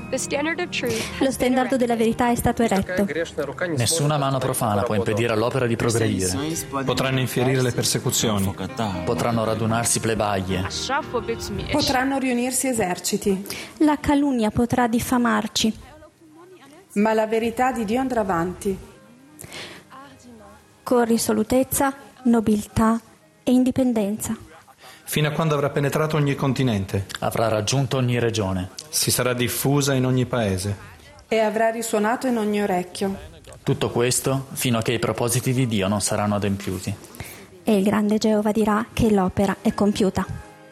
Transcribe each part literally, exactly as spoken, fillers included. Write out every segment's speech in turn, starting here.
Lo standard della verità è stato eretto. Nessuna mano profana può impedire all'opera di progredire. Potranno infierire le persecuzioni. Potranno radunarsi plebaglie. Potranno riunirsi eserciti. La calunnia potrà diffamarci. Ma la verità di Dio andrà avanti. Con risolutezza, nobiltà e indipendenza. Fino a quando avrà penetrato ogni continente. Avrà raggiunto ogni regione. Si sarà diffusa in ogni paese. E avrà risuonato in ogni orecchio. Tutto questo fino a che i propositi di Dio non saranno adempiuti. E il grande Geova dirà che l'opera è compiuta.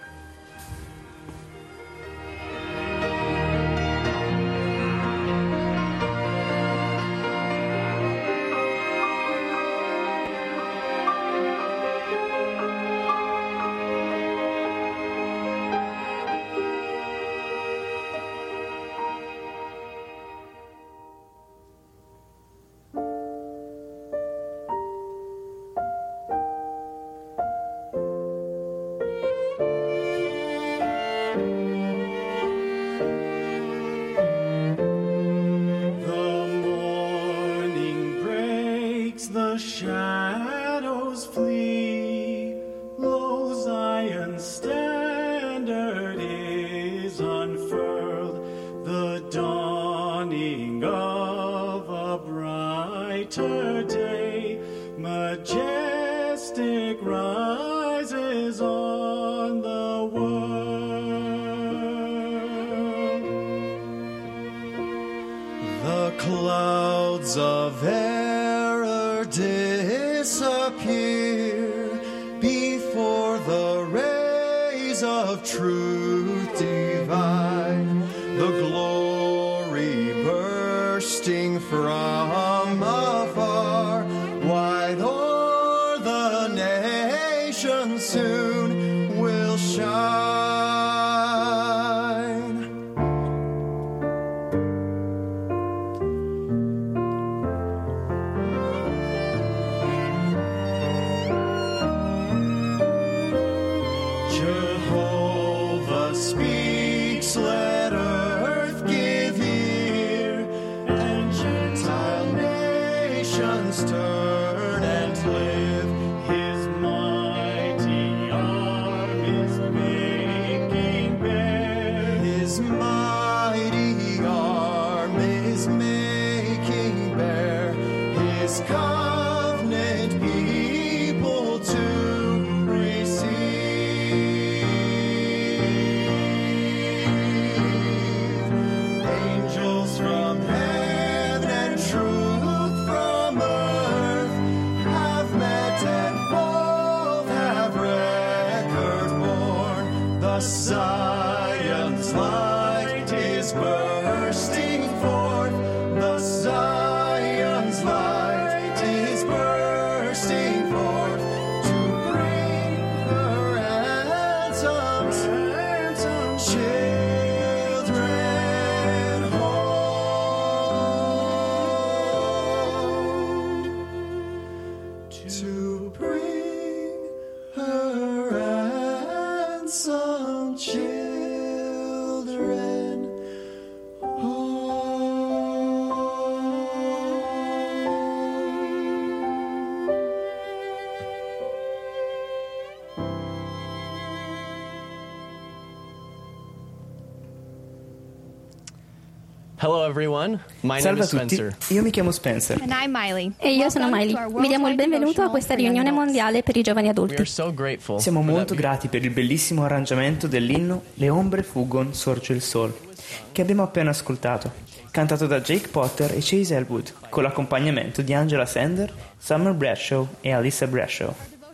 Hello everyone, my Salve name a is tutti, Spencer. io mi chiamo Spencer. And I'm Miley. E io sono Miley. Vi diamo il benvenuto a questa riunione mondiale per i giovani We adulti. are so grateful Siamo for molto that grati per il bellissimo arrangiamento dell'inno Le ombre fuggon, sorge il sol, che abbiamo appena ascoltato, cantato da Jake Potter e Chase Elwood, con l'accompagnamento di Angela Sander, Summer Bradshaw e Alyssa Bradshaw.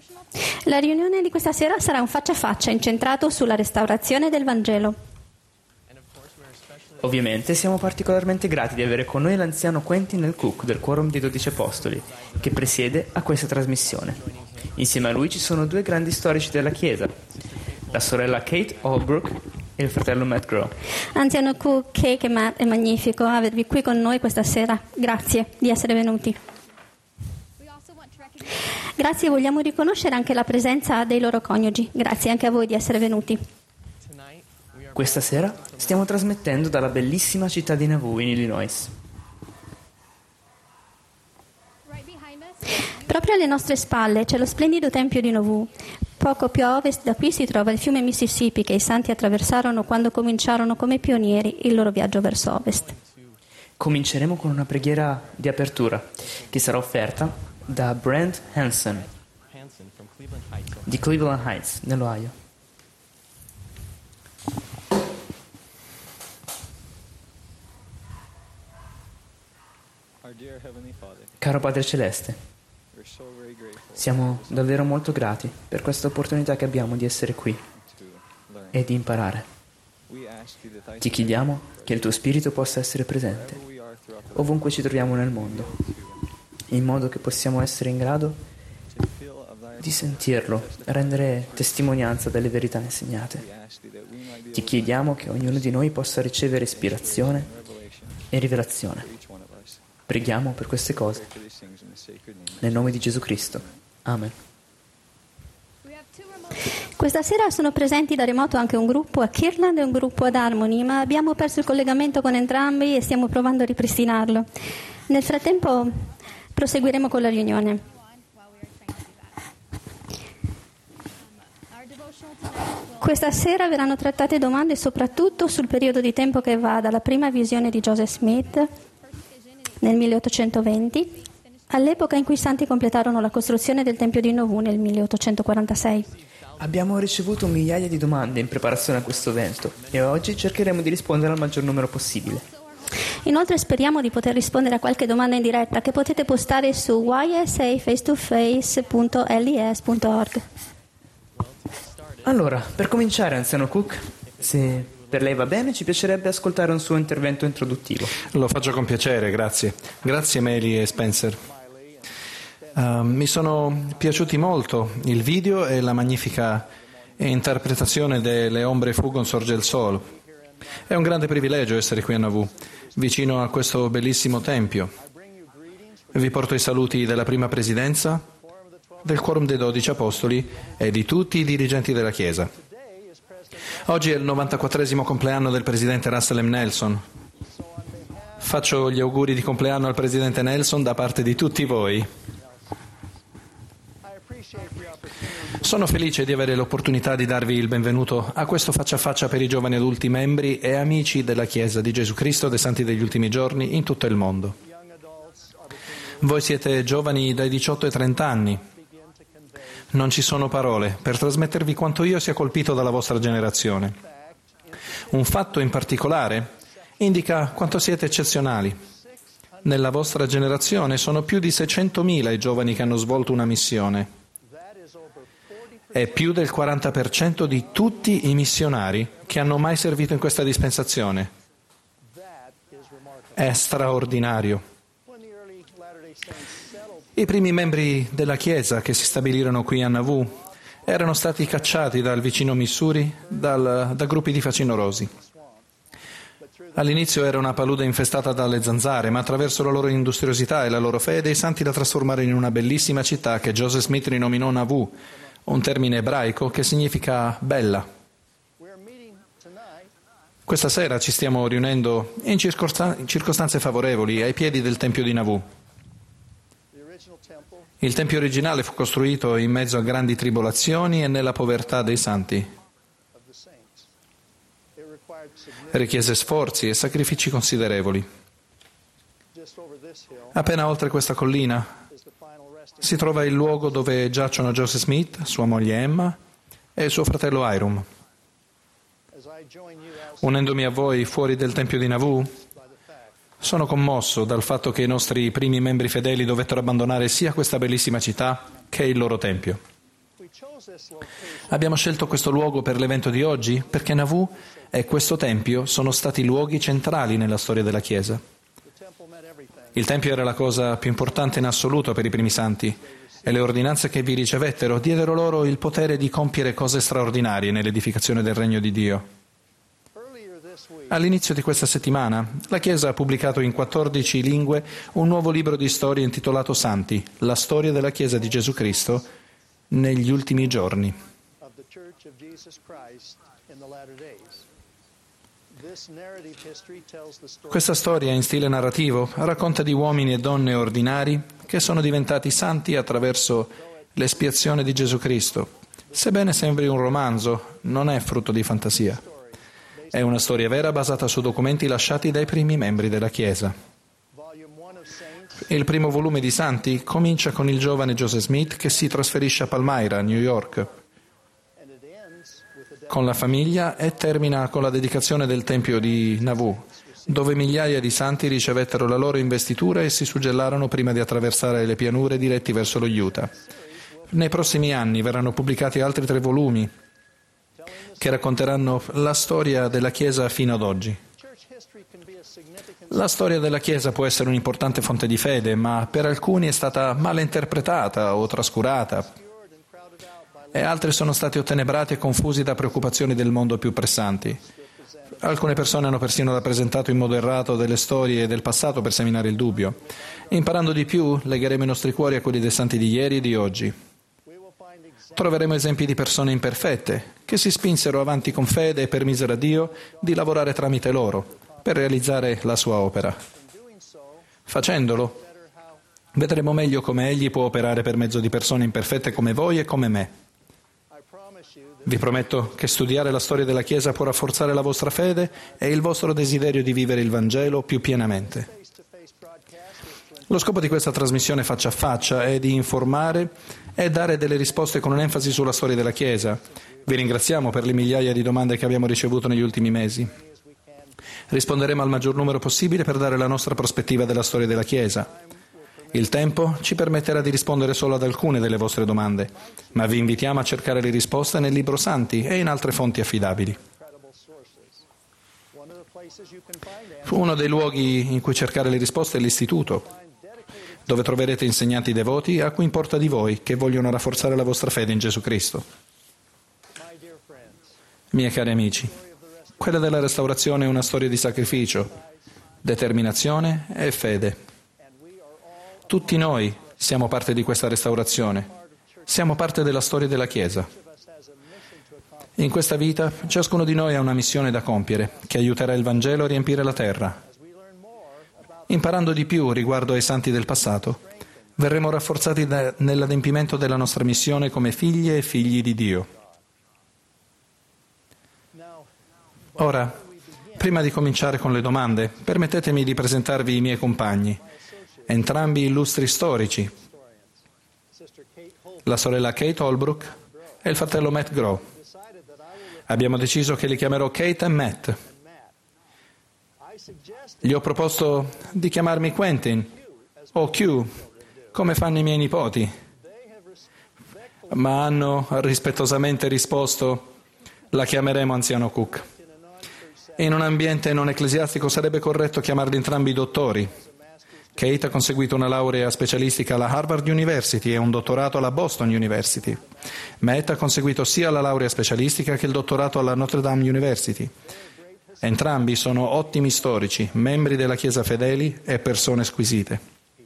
La riunione di questa sera sarà un faccia a faccia incentrato sulla restaurazione del Vangelo. Ovviamente siamo particolarmente grati di avere con noi l'anziano Quentin L. Cook del Quorum dei Dodici Apostoli, che presiede a questa trasmissione. Insieme a lui ci sono due grandi storici della Chiesa, la sorella Kate Holbrook e il fratello Matt Grow. Anziano Cook, Kate e Matt, è magnifico avervi qui con noi questa sera. Grazie di essere venuti. Grazie, vogliamo riconoscere anche la presenza dei loro coniugi. Grazie anche a voi di essere venuti. Questa sera stiamo trasmettendo dalla bellissima città di Nauvoo in Illinois. Proprio alle nostre spalle c'è lo splendido tempio di Nauvoo. Poco più a ovest da qui si trova il fiume Mississippi che i santi attraversarono quando cominciarono come pionieri il loro viaggio verso ovest. Cominceremo con una preghiera di apertura che sarà offerta da Brent Hansen di Cleveland Heights, nell'Ohio. Caro Padre Celeste, siamo davvero molto grati per questa opportunità che abbiamo di essere qui e di imparare. Ti chiediamo che il tuo Spirito possa essere presente ovunque ci troviamo nel mondo, in modo che possiamo essere in grado di sentirlo, rendere testimonianza delle verità insegnate. Ti chiediamo che ognuno di noi possa ricevere ispirazione e rivelazione. Preghiamo per queste cose nel nome di Gesù Cristo. Amen. Questa sera sono presenti da remoto anche un gruppo a Kirtland e un gruppo ad Harmony, ma abbiamo perso il collegamento con entrambi e stiamo provando a ripristinarlo. Nel frattempo proseguiremo con la riunione. Questa sera verranno trattate domande soprattutto sul periodo di tempo che va dalla prima visione di Joseph Smith nel milleottocentoventi all'epoca in cui i santi completarono la costruzione del Tempio di Nauvoo nel milleottocentoquarantasei. Abbiamo ricevuto migliaia di domande in preparazione a questo evento e oggi cercheremo di rispondere al maggior numero possibile. Inoltre speriamo di poter rispondere a qualche domanda in diretta che potete postare su y s a face to face punto l i s punto org. Allora, per cominciare, anziano Cook, se per lei va bene, ci piacerebbe ascoltare un suo intervento introduttivo. Lo faccio con piacere, grazie. Grazie Meli e Spencer. Uh, mi sono piaciuti molto il video e la magnifica interpretazione delle ombre fuggono sorge il sole. È un grande privilegio essere qui a Nauvoo, vicino a questo bellissimo tempio. Vi porto i saluti della prima presidenza, del quorum dei dodici apostoli e di tutti i dirigenti della Chiesa. Oggi è il novantaquattresimo compleanno del presidente Russell M. Nelson. Faccio gli auguri di compleanno al presidente Nelson da parte di tutti voi. Sono felice di avere l'opportunità di darvi il benvenuto a questo faccia a faccia per i giovani adulti membri e amici della Chiesa di Gesù Cristo dei Santi degli Ultimi Giorni in tutto il mondo. Voi siete giovani dai diciotto ai trenta anni. Non ci sono parole per trasmettervi quanto io sia colpito dalla vostra generazione. Un fatto in particolare indica quanto siete eccezionali. Nella vostra generazione sono più di seicentomila i giovani che hanno svolto una missione. È più del quaranta per cento di tutti i missionari che hanno mai servito in questa dispensazione. È straordinario. I primi membri della Chiesa che si stabilirono qui a Nauvoo erano stati cacciati dal vicino Missouri dal, da gruppi di facinorosi. All'inizio era una palude infestata dalle zanzare, ma attraverso la loro industriosità e la loro fede i santi la trasformarono in una bellissima città che Joseph Smith rinominò Nauvoo, un termine ebraico che significa bella. Questa sera ci stiamo riunendo in circostanze favorevoli ai piedi del Tempio di Nauvoo. Il Tempio originale fu costruito in mezzo a grandi tribolazioni e nella povertà dei santi. Richiese sforzi e sacrifici considerevoli. Appena oltre questa collina si trova il luogo dove giacciono Joseph Smith, sua moglie Emma e suo fratello Hiram. Unendomi a voi fuori del Tempio di Nauvoo, sono commosso dal fatto che i nostri primi membri fedeli dovettero abbandonare sia questa bellissima città che il loro tempio. Abbiamo scelto questo luogo per l'evento di oggi perché Nauvoo e questo tempio sono stati luoghi centrali nella storia della Chiesa. Il tempio era la cosa più importante in assoluto per i primi santi e le ordinanze che vi ricevettero diedero loro il potere di compiere cose straordinarie nell'edificazione del regno di Dio. All'inizio di questa settimana, la Chiesa ha pubblicato in quattordici lingue un nuovo libro di storie intitolato Santi, la storia della Chiesa di Gesù Cristo negli ultimi giorni. Questa storia in stile narrativo racconta di uomini e donne ordinari che sono diventati santi attraverso l'espiazione di Gesù Cristo. Sebbene sembri un romanzo, non è frutto di fantasia. È una storia vera basata su documenti lasciati dai primi membri della Chiesa. Il primo volume di Santi comincia con il giovane Joseph Smith che si trasferisce a Palmyra, New York, con la famiglia e termina con la dedicazione del Tempio di Nauvoo, dove migliaia di santi ricevettero la loro investitura e si suggellarono prima di attraversare le pianure diretti verso lo Utah. Nei prossimi anni verranno pubblicati altri tre volumi che racconteranno la storia della Chiesa fino ad oggi. La storia della Chiesa può essere un'importante fonte di fede, ma per alcuni è stata male interpretata o trascurata, e altri sono stati ottenebrati e confusi da preoccupazioni del mondo più pressanti. Alcune persone hanno persino rappresentato in modo errato delle storie del passato per seminare il dubbio. Imparando di più, legheremo i nostri cuori a quelli dei santi di ieri e di oggi. Troveremo esempi di persone imperfette che si spinsero avanti con fede e permisero a Dio di lavorare tramite loro per realizzare la sua opera. Facendolo, vedremo meglio come Egli può operare per mezzo di persone imperfette come voi e come me. Vi prometto che studiare la storia della Chiesa può rafforzare la vostra fede e il vostro desiderio di vivere il Vangelo più pienamente. Lo scopo di questa trasmissione faccia a faccia è di informare e dare delle risposte con un'enfasi sulla storia della Chiesa. Vi ringraziamo per le migliaia di domande che abbiamo ricevuto negli ultimi mesi. Risponderemo al maggior numero possibile per dare la nostra prospettiva della storia della Chiesa. Il tempo ci permetterà di rispondere solo ad alcune delle vostre domande, ma vi invitiamo a cercare le risposte nel Libro Santi e in altre fonti affidabili. Uno dei luoghi in cui cercare le risposte è l'Istituto, dove troverete insegnanti devoti a cui importa di voi, che vogliono rafforzare la vostra fede in Gesù Cristo. Miei cari amici, quella della restaurazione è una storia di sacrificio, determinazione e fede. Tutti noi siamo parte di questa restaurazione, siamo parte della storia della Chiesa. In questa vita ciascuno di noi ha una missione da compiere, che aiuterà il Vangelo a riempire la terra. Imparando di più riguardo ai santi del passato, verremo rafforzati da, nell'adempimento della nostra missione come figlie e figli di Dio. Ora, prima di cominciare con le domande, permettetemi di presentarvi i miei compagni, entrambi illustri storici, la sorella Kate Holbrook e il fratello Matt Grow. Abbiamo deciso che li chiamerò Kate e Matt. Gli ho proposto di chiamarmi Quentin o Q, come fanno i miei nipoti, ma hanno rispettosamente risposto: la chiameremo anziano Cook. In un ambiente non ecclesiastico sarebbe corretto chiamarli entrambi dottori. Kate ha conseguito una laurea specialistica alla Harvard University e un dottorato alla Boston University. Matt ha conseguito sia la laurea specialistica che il dottorato alla Notre Dame University. Entrambi sono ottimi storici, membri della Chiesa fedeli e persone squisite.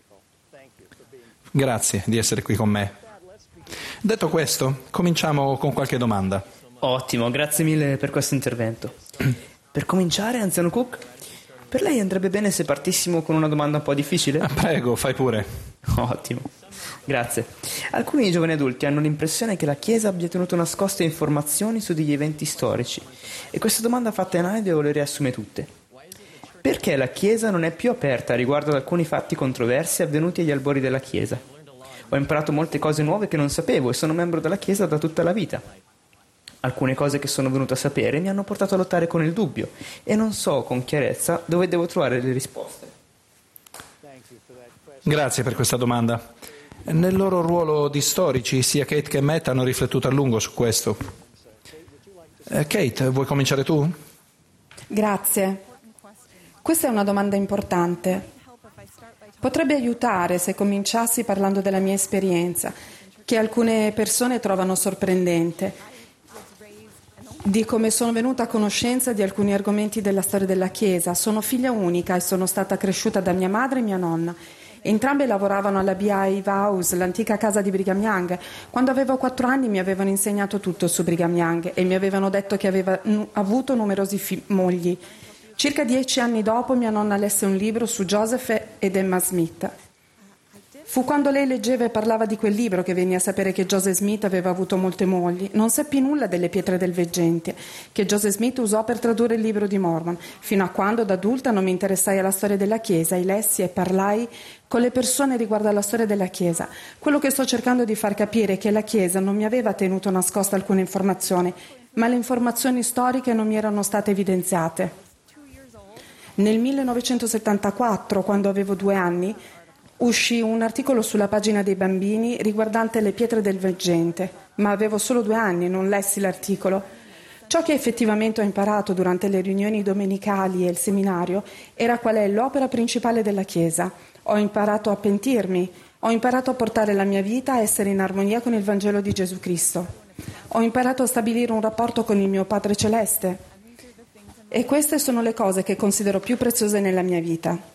Grazie di essere qui con me. Detto questo, cominciamo con qualche domanda. Ottimo, grazie mille per questo intervento. Per cominciare, anziano Cook, per lei andrebbe bene se partissimo con una domanda un po' difficile? Ah, prego, fai pure. Ottimo, grazie. Alcuni giovani adulti hanno l'impressione che la Chiesa abbia tenuto nascoste informazioni su degli eventi storici, e questa domanda fatta in audio le riassume tutte. Perché la Chiesa non è più aperta riguardo ad alcuni fatti controversi avvenuti agli albori della Chiesa? Ho imparato molte cose nuove che non sapevo e sono membro della Chiesa da tutta la vita. Alcune cose che sono venuto a sapere mi hanno portato a lottare con il dubbio e non so con chiarezza dove devo trovare le risposte. Grazie per questa domanda. Nel loro ruolo di storici, sia Kate che Matt hanno riflettuto a lungo su questo. Eh, Kate, vuoi cominciare tu? Grazie. Questa è una domanda importante. Potrebbe aiutare se cominciassi parlando della mia esperienza, che alcune persone trovano sorprendente, di come sono venuta a conoscenza di alcuni argomenti della storia della Chiesa. Sono figlia unica e sono stata cresciuta da mia madre e mia nonna, Entrambe lavoravano alla B I House, l'antica casa di Brigham Young. Quando avevo quattro anni mi avevano insegnato tutto su Brigham Young e mi avevano detto che aveva n- avuto numerosi fi- mogli. Circa dieci anni dopo mia nonna lesse un libro su Joseph ed Emma Smith. Fu quando lei leggeva e parlava di quel libro che venni a sapere che Joseph Smith aveva avuto molte mogli. Non seppi nulla delle pietre del veggente, che Joseph Smith usò per tradurre il libro di Mormon, fino a quando da adulta non mi interessai alla storia della Chiesa e lessi e parlai con le persone riguardo alla storia della Chiesa. Quello che sto cercando di far capire è che la Chiesa non mi aveva tenuto nascosta alcune informazioni, ma le informazioni storiche non mi erano state evidenziate. Nel millenovecentosettantaquattro, quando avevo due anni, uscì un articolo sulla pagina dei bambini riguardante le pietre del veggente, ma avevo solo due anni e non lessi l'articolo. Ciò che effettivamente ho imparato durante le riunioni domenicali e il seminario era qual è l'opera principale della Chiesa. Ho imparato a pentirmi, ho imparato a portare la mia vita a essere in armonia con il Vangelo di Gesù Cristo. Ho imparato a stabilire un rapporto con il mio Padre Celeste. E queste sono le cose che considero più preziose nella mia vita.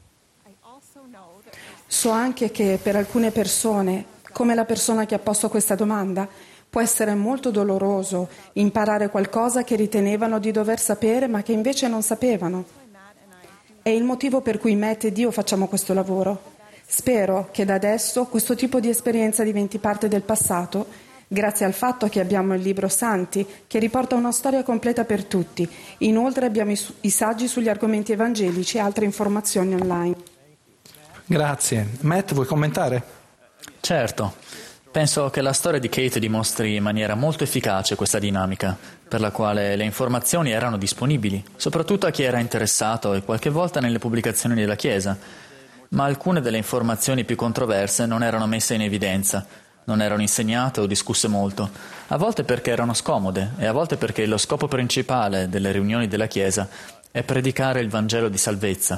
So anche che per alcune persone, come la persona che ha posto questa domanda, può essere molto doloroso imparare qualcosa che ritenevano di dover sapere ma che invece non sapevano. È il motivo per cui Matt ed io facciamo questo lavoro. Spero che da adesso questo tipo di esperienza diventi parte del passato, grazie al fatto che abbiamo il libro Santi, che riporta una storia completa per tutti. Inoltre abbiamo i, i saggi sugli argomenti evangelici e altre informazioni online. Grazie. Matt, vuoi commentare? Certo. Penso che la storia di Kate dimostri in maniera molto efficace questa dinamica, per la quale le informazioni erano disponibili, soprattutto a chi era interessato e qualche volta nelle pubblicazioni della Chiesa, ma alcune delle informazioni più controverse non erano messe in evidenza, non erano insegnate o discusse molto, a volte perché erano scomode e a volte perché lo scopo principale delle riunioni della Chiesa è predicare il Vangelo di salvezza.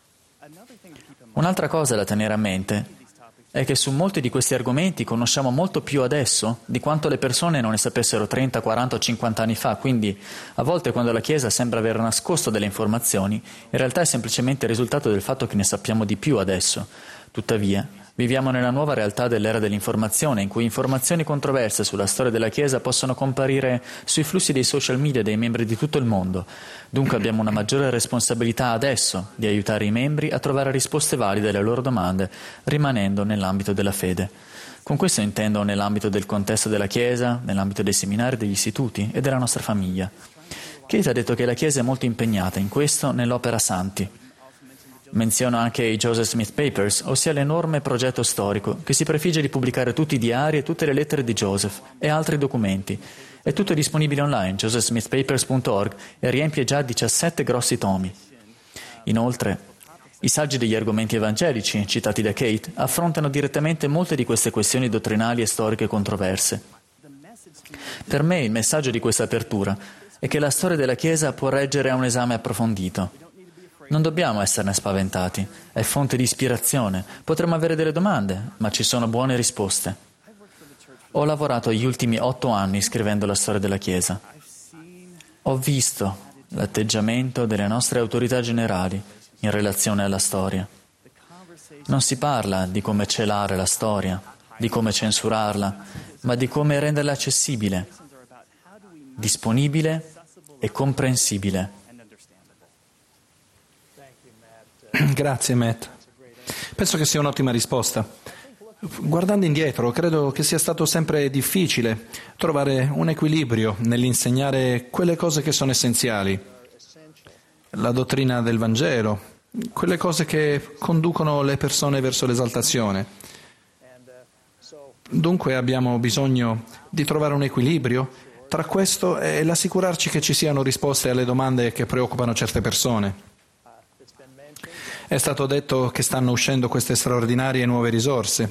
Un'altra cosa da tenere a mente è che su molti di questi argomenti conosciamo molto più adesso di quanto le persone non ne sapessero trenta, quaranta o cinquanta anni fa, quindi a volte quando la Chiesa sembra aver nascosto delle informazioni, in realtà è semplicemente il risultato del fatto che ne sappiamo di più adesso. Tuttavia, viviamo nella nuova realtà dell'era dell'informazione, in cui informazioni controverse sulla storia della Chiesa possono comparire sui flussi dei social media dei membri di tutto il mondo. Dunque abbiamo una maggiore responsabilità adesso di aiutare i membri a trovare risposte valide alle loro domande, rimanendo nell'ambito della fede. Con questo intendo nell'ambito del contesto della Chiesa, nell'ambito dei seminari, degli istituti e della nostra famiglia. Kate ha detto che la Chiesa è molto impegnata in questo nell'opera Santi. Menziono anche i Joseph Smith Papers, ossia l'enorme progetto storico che si prefigge di pubblicare tutti i diari e tutte le lettere di Joseph e altri documenti. È tutto disponibile online, joseph smith papers punto org, e riempie già diciassette grossi tomi. Inoltre, i saggi degli argomenti evangelici, citati da Kate, affrontano direttamente molte di queste questioni dottrinali e storiche controverse. Per me il messaggio di questa apertura è che la storia della Chiesa può reggere a un esame approfondito. Non dobbiamo esserne spaventati, è fonte di ispirazione. Potremmo avere delle domande, ma ci sono buone risposte. Ho lavorato gli ultimi otto anni scrivendo la storia della Chiesa. Ho visto l'atteggiamento delle nostre autorità generali in relazione alla storia. Non si parla di come celare la storia, di come censurarla, ma di come renderla accessibile, disponibile e comprensibile. Grazie Matt. Penso che sia un'ottima risposta. Guardando indietro, credo che sia stato sempre difficile trovare un equilibrio nell'insegnare quelle cose che sono essenziali, la dottrina del Vangelo, quelle cose che conducono le persone verso l'esaltazione. Dunque abbiamo bisogno di trovare un equilibrio tra questo e l'assicurarci che ci siano risposte alle domande che preoccupano certe persone. È stato detto che stanno uscendo queste straordinarie nuove risorse.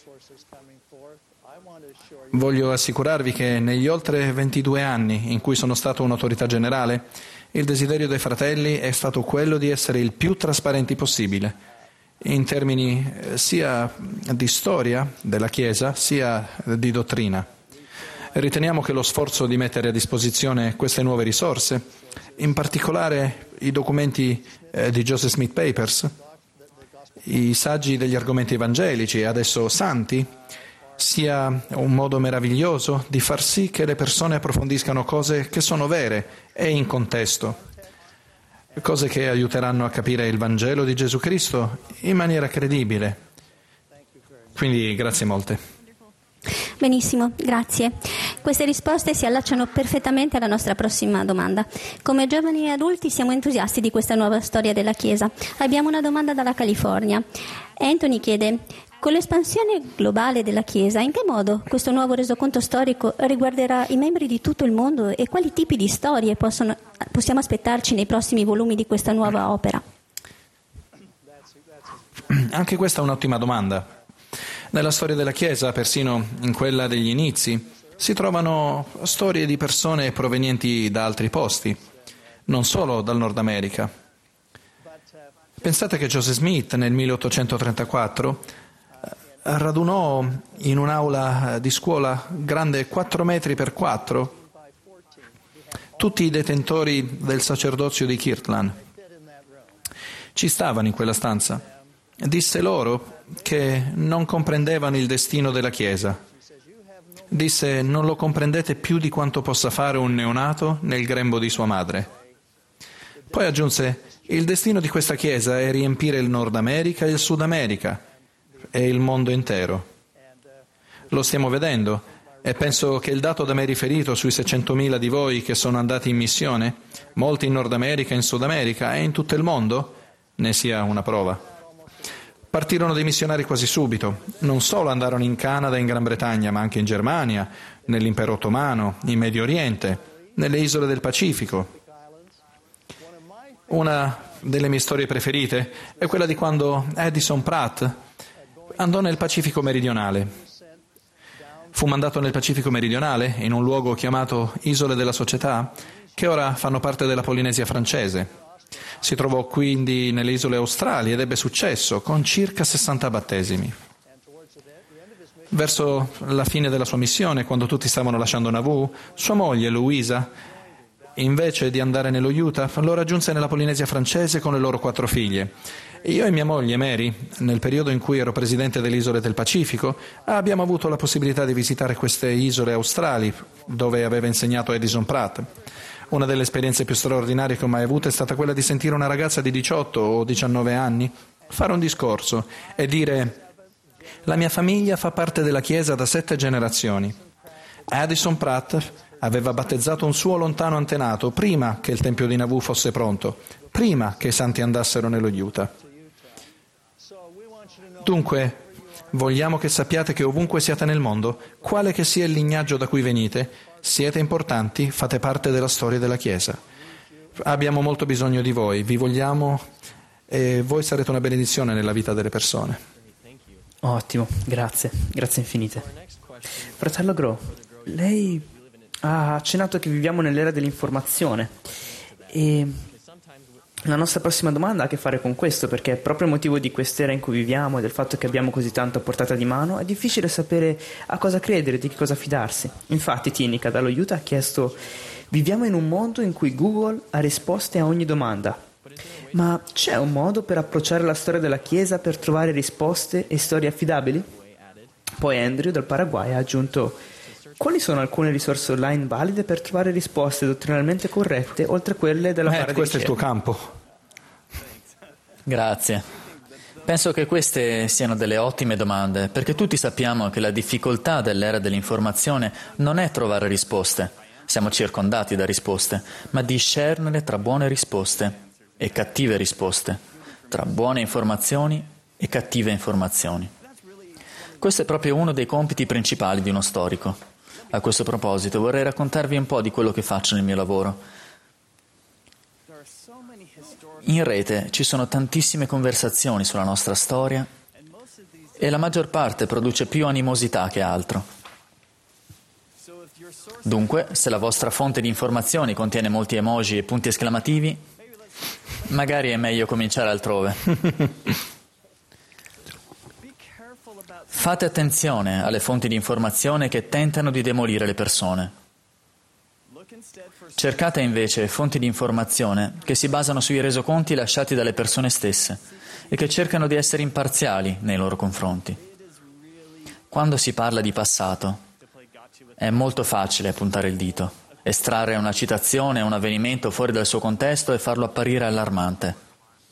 Voglio assicurarvi che negli oltre ventidue anni in cui sono stato un'autorità generale, il desiderio dei fratelli è stato quello di essere il più trasparenti possibile, in termini sia di storia della Chiesa, sia di dottrina. Riteniamo che lo sforzo di mettere a disposizione queste nuove risorse, in particolare i documenti eh, di Joseph Smith Papers, i saggi degli argomenti evangelici e adesso santi, sia un modo meraviglioso di far sì che le persone approfondiscano cose che sono vere e in contesto, cose che aiuteranno a capire il Vangelo di Gesù Cristo in maniera credibile. Quindi grazie molte. Benissimo, grazie. Queste risposte si allacciano perfettamente alla nostra prossima domanda. Come giovani e adulti siamo entusiasti di questa nuova storia della Chiesa. Abbiamo una domanda dalla California. Anthony chiede: con l'espansione globale della Chiesa, in che modo questo nuovo resoconto storico riguarderà i membri di tutto il mondo e quali tipi di storie possono, possiamo aspettarci nei prossimi volumi di questa nuova opera? Anche questa è un'ottima domanda. Nella storia della Chiesa, persino in quella degli inizi, si trovano storie di persone provenienti da altri posti, non solo dal Nord America. Pensate che Joseph Smith nel milleottocentotrentaquattro radunò in un'aula di scuola grande quattro metri per quattro tutti i detentori del sacerdozio di Kirtland. Ci stavano in quella stanza. Disse loro che non comprendevano il destino della Chiesa. Disse: non lo comprendete più di quanto possa fare un neonato nel grembo di sua madre. Poi aggiunse: il destino di questa Chiesa è riempire il Nord America e il Sud America e il mondo intero. Lo stiamo vedendo e penso che il dato da me riferito sui seicentomila di voi che sono andati in missione, molti in Nord America, in Sud America e in tutto il mondo, ne sia una prova. Partirono dei missionari quasi subito. Non solo andarono in Canada e in Gran Bretagna, ma anche in Germania, nell'Impero Ottomano, in Medio Oriente, nelle isole del Pacifico. Una delle mie storie preferite è quella di quando Addison Pratt andò nel Pacifico meridionale. Fu mandato nel Pacifico meridionale, in un luogo chiamato Isole della Società, che ora fanno parte della Polinesia francese. Si trovò quindi nelle isole australi ed ebbe successo, con circa sessanta battesimi. Verso la fine della sua missione, quando tutti stavano lasciando Nauvoo, sua moglie, Louisa, invece di andare nello Utah, lo raggiunse nella Polinesia francese con le loro quattro figlie. Io e mia moglie, Mary, nel periodo in cui ero presidente delle isole del Pacifico, abbiamo avuto la possibilità di visitare queste isole australi, dove aveva insegnato Addison Pratt. Una delle esperienze più straordinarie che ho mai avuto è stata quella di sentire una ragazza di diciotto o diciannove anni fare un discorso e dire: la mia famiglia fa parte della Chiesa da sette generazioni. Addison Pratt aveva battezzato un suo lontano antenato prima che il Tempio di Nauvoo fosse pronto, prima che i santi andassero nello Utah. Dunque, vogliamo che sappiate che ovunque siate nel mondo, quale che sia il lignaggio da cui venite, siete importanti, fate parte della storia della Chiesa. Abbiamo molto bisogno di voi, vi vogliamo e voi sarete una benedizione nella vita delle persone. Ottimo, grazie, grazie infinite. Fratello Grow, lei ha accennato che viviamo nell'era dell'informazione e la nostra prossima domanda ha a che fare con questo, perché proprio il motivo di quest'era in cui viviamo e del fatto che abbiamo così tanto a portata di mano è difficile sapere a cosa credere, di che cosa fidarsi. Infatti Tinica dallo Utah ha chiesto: viviamo in un mondo in cui Google ha risposte a ogni domanda, ma c'è un modo per approcciare la storia della Chiesa per trovare risposte e storie affidabili? Poi Andrew dal Paraguay ha aggiunto: quali sono alcune risorse online valide per trovare risposte dottrinalmente corrette oltre quelle della Matt, questo è il tuo campo. Grazie. Penso che queste siano delle ottime domande, perché tutti sappiamo che la difficoltà dell'era dell'informazione non è trovare risposte, siamo circondati da risposte, ma discernere tra buone risposte e cattive risposte, tra buone informazioni e cattive informazioni. Questo è proprio uno dei compiti principali di uno storico. A questo proposito vorrei raccontarvi un po' di quello che faccio nel mio lavoro. In rete ci sono tantissime conversazioni sulla nostra storia e la maggior parte produce più animosità che altro. Dunque, se la vostra fonte di informazioni contiene molti emoji e punti esclamativi, magari è meglio cominciare altrove. Fate attenzione alle fonti di informazione che tentano di demolire le persone. Cercate invece fonti di informazione che si basano sui resoconti lasciati dalle persone stesse e che cercano di essere imparziali nei loro confronti. Quando si parla di passato, è molto facile puntare il dito, estrarre una citazione, un avvenimento fuori dal suo contesto e farlo apparire allarmante.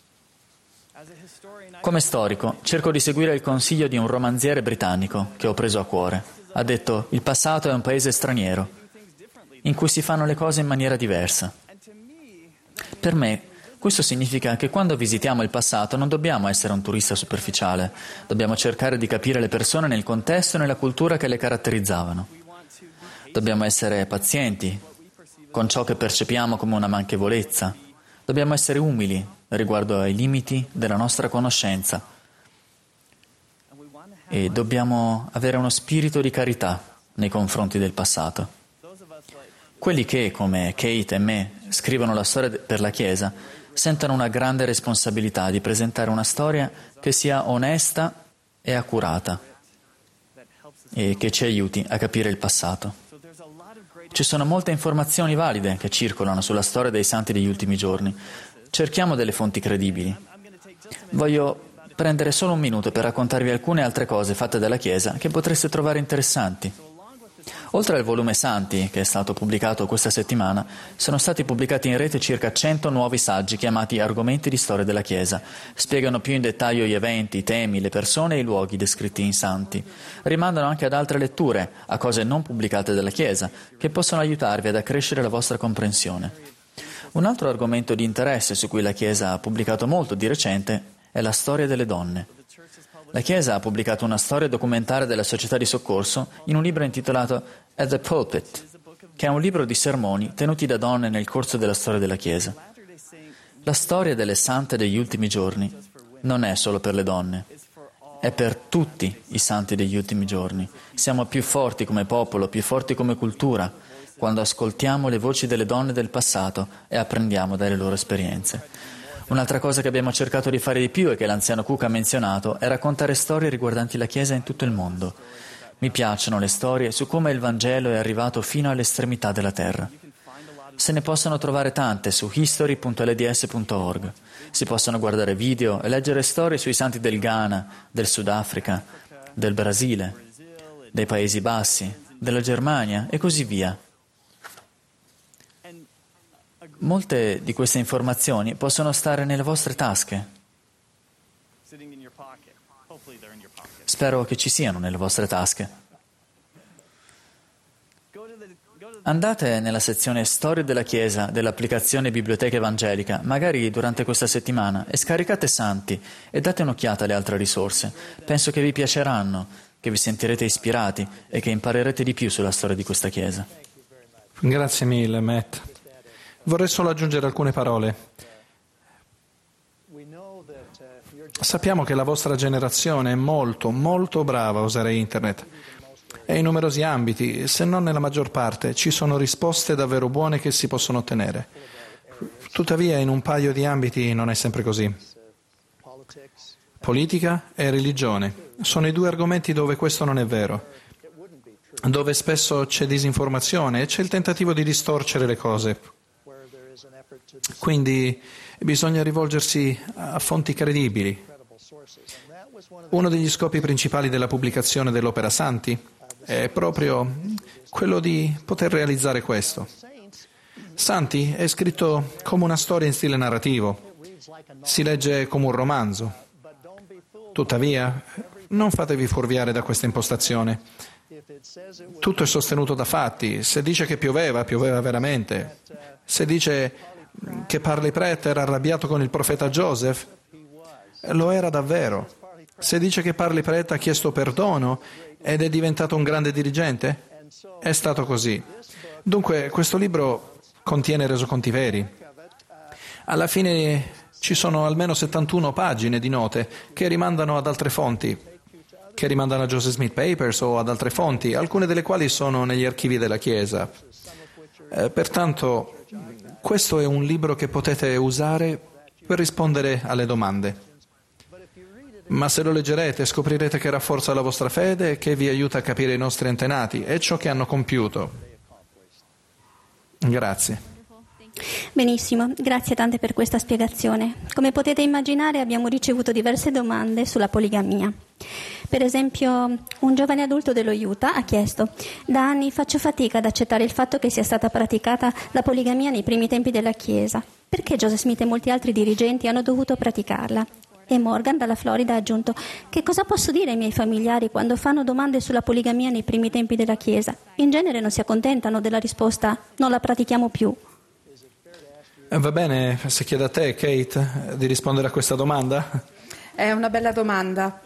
Come storico, cerco di seguire il consiglio di un romanziere britannico che ho preso a cuore. Ha detto: il passato è un paese straniero, in cui si fanno le cose in maniera diversa. Per me, questo significa che quando visitiamo il passato non dobbiamo essere un turista superficiale, dobbiamo cercare di capire le persone nel contesto e nella cultura che le caratterizzavano. Dobbiamo essere pazienti con ciò che percepiamo come una manchevolezza. Dobbiamo essere umili riguardo ai limiti della nostra conoscenza e dobbiamo avere uno spirito di carità nei confronti del passato. Quelli che, come Kate e me, scrivono la storia per la Chiesa, sentono una grande responsabilità di presentare una storia che sia onesta e accurata e che ci aiuti a capire il passato. Ci sono molte informazioni valide che circolano sulla storia dei santi degli ultimi giorni. Cerchiamo delle fonti credibili. Voglio prendere solo un minuto per raccontarvi alcune altre cose fatte dalla Chiesa che potreste trovare interessanti. Oltre al volume Santi, che è stato pubblicato questa settimana, sono stati pubblicati in rete circa cento nuovi saggi chiamati Argomenti di storia della Chiesa. Spiegano più in dettaglio gli eventi, i temi, le persone e i luoghi descritti in Santi. Rimandano anche ad altre letture, a cose non pubblicate dalla Chiesa, che possono aiutarvi ad accrescere la vostra comprensione. Un altro argomento di interesse su cui la Chiesa ha pubblicato molto di recente è la storia delle donne. La Chiesa ha pubblicato una storia documentaria della società di soccorso in un libro intitolato At the Pulpit, che è un libro di sermoni tenuti da donne nel corso della storia della Chiesa. La storia delle sante degli ultimi giorni non è solo per le donne, è per tutti i santi degli ultimi giorni. Siamo più forti come popolo, più forti come cultura, quando ascoltiamo le voci delle donne del passato e apprendiamo dalle loro esperienze. Un'altra cosa che abbiamo cercato di fare di più e che l'anziano Cook ha menzionato è raccontare storie riguardanti la Chiesa in tutto il mondo. Mi piacciono le storie su come il Vangelo è arrivato fino all'estremità della terra. Se ne possono trovare tante su history punto l d s punto org. Si possono guardare video e leggere storie sui santi del Ghana, del Sudafrica, del Brasile, dei Paesi Bassi, della Germania e così via. Molte di queste informazioni possono stare nelle vostre tasche. Spero che ci siano nelle vostre tasche. Andate nella sezione Storia della Chiesa dell'applicazione Biblioteca Evangelica, magari durante questa settimana, e scaricate Santi e date un'occhiata alle altre risorse. Penso che vi piaceranno, che vi sentirete ispirati e che imparerete di più sulla storia di questa Chiesa. Grazie mille, Matt. Vorrei solo aggiungere alcune parole. Sappiamo che la vostra generazione è molto, molto brava a usare internet e in numerosi ambiti, se non nella maggior parte, ci sono risposte davvero buone che si possono ottenere. Tuttavia, in un paio di ambiti non è sempre così. Politica e religione sono i due argomenti dove questo non è vero, dove spesso c'è disinformazione e c'è il tentativo di distorcere le cose. Quindi bisogna rivolgersi a fonti credibili. Uno degli scopi principali della pubblicazione dell'Opera Santi è proprio quello di poter realizzare questo. Santi è scritto come una storia in stile narrativo, si legge come un romanzo. Tuttavia, non fatevi fuorviare da questa impostazione. Tutto è sostenuto da fatti. Se dice che pioveva, pioveva veramente. Se dice che Parley Pratt era arrabbiato con il profeta Joseph, lo era davvero. Se dice che Parley Pratt ha chiesto perdono ed è diventato un grande dirigente, è stato così. Dunque, questo libro contiene resoconti veri. Alla fine ci sono almeno settantuno pagine di note che rimandano ad altre fonti, che rimandano a Joseph Smith Papers o ad altre fonti, alcune delle quali sono negli archivi della Chiesa. Eh, pertanto, questo è un libro che potete usare per rispondere alle domande. Ma se lo leggerete scoprirete che rafforza la vostra fede e che vi aiuta a capire i nostri antenati e ciò che hanno compiuto. Grazie. Benissimo, grazie tante per questa spiegazione. Come potete immaginare abbiamo ricevuto diverse domande sulla poligamia. Per esempio, un giovane adulto dello Utah ha chiesto: da anni faccio fatica ad accettare il fatto che sia stata praticata la poligamia nei primi tempi della Chiesa. Perché Joseph Smith e molti altri dirigenti hanno dovuto praticarla? E Morgan dalla Florida ha aggiunto: che cosa posso dire ai miei familiari quando fanno domande sulla poligamia nei primi tempi della Chiesa? In genere non si accontentano della risposta: non la pratichiamo più. Eh, va bene, se chiedo a te, Kate, di rispondere a questa domanda? È una bella domanda.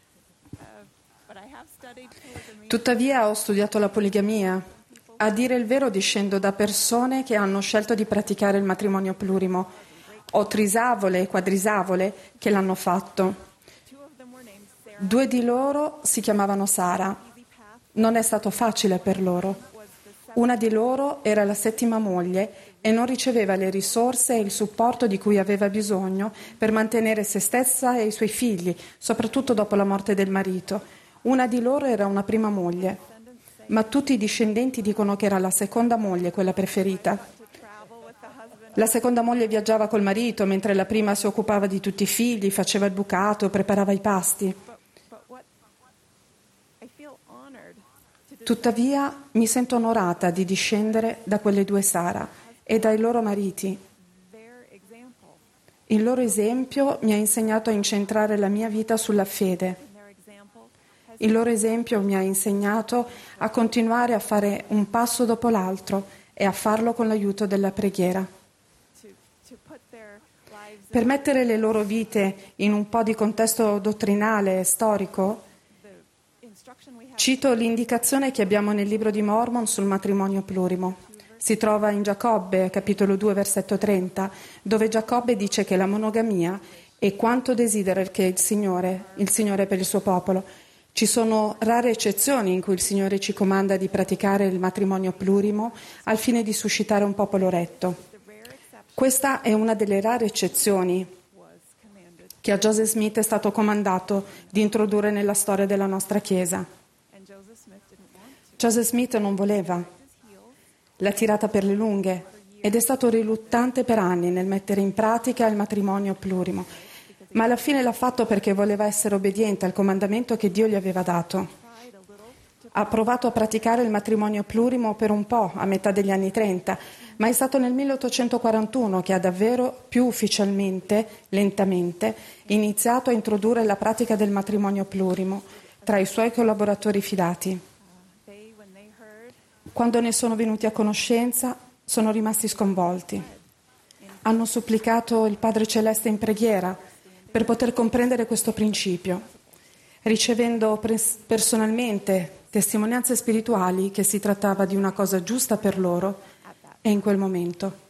Tuttavia ho studiato la poligamia. A dire il vero discendo da persone che hanno scelto di praticare il matrimonio plurimo. Ho trisavole e quadrisavole che l'hanno fatto. Due di loro si chiamavano Sara. Non è stato facile per loro. Una di loro era la settima moglie e non riceveva le risorse e il supporto di cui aveva bisogno per mantenere se stessa e i suoi figli, soprattutto dopo la morte del marito. Una di loro era una prima moglie, ma tutti i discendenti dicono che era la seconda moglie quella preferita. La seconda moglie viaggiava col marito, mentre la prima si occupava di tutti i figli, faceva il bucato, preparava i pasti. Tuttavia mi sento onorata di discendere da quelle due Sara e dai loro mariti. Il loro esempio mi ha insegnato a incentrare la mia vita sulla fede. Il loro esempio mi ha insegnato a continuare a fare un passo dopo l'altro e a farlo con l'aiuto della preghiera. Per mettere le loro vite in un po' di contesto dottrinale e storico, cito l'indicazione che abbiamo nel libro di Mormon sul matrimonio plurimo. Si trova in Giacobbe, capitolo due, versetto trenta, dove Giacobbe dice che la monogamia è quanto desidera che il Signore, il Signore per il suo popolo. Ci sono rare eccezioni in cui il Signore ci comanda di praticare il matrimonio plurimo al fine di suscitare un popolo retto. Questa è una delle rare eccezioni che a Joseph Smith è stato comandato di introdurre nella storia della nostra Chiesa. Joseph Smith non voleva, l'ha tirata per le lunghe ed è stato riluttante per anni nel mettere in pratica il matrimonio plurimo, ma alla fine l'ha fatto perché voleva essere obbediente al comandamento che Dio gli aveva dato. Ha provato a praticare il matrimonio plurimo per un po', a metà degli anni trenta, ma è stato nel milleottocentoquarantuno che ha davvero, più ufficialmente, lentamente, iniziato a introdurre la pratica del matrimonio plurimo tra i suoi collaboratori fidati. Quando ne sono venuti a conoscenza, sono rimasti sconvolti. Hanno supplicato il Padre Celeste in preghiera per poter comprendere questo principio, ricevendo pres- personalmente testimonianze spirituali che si trattava di una cosa giusta per loro e in quel momento.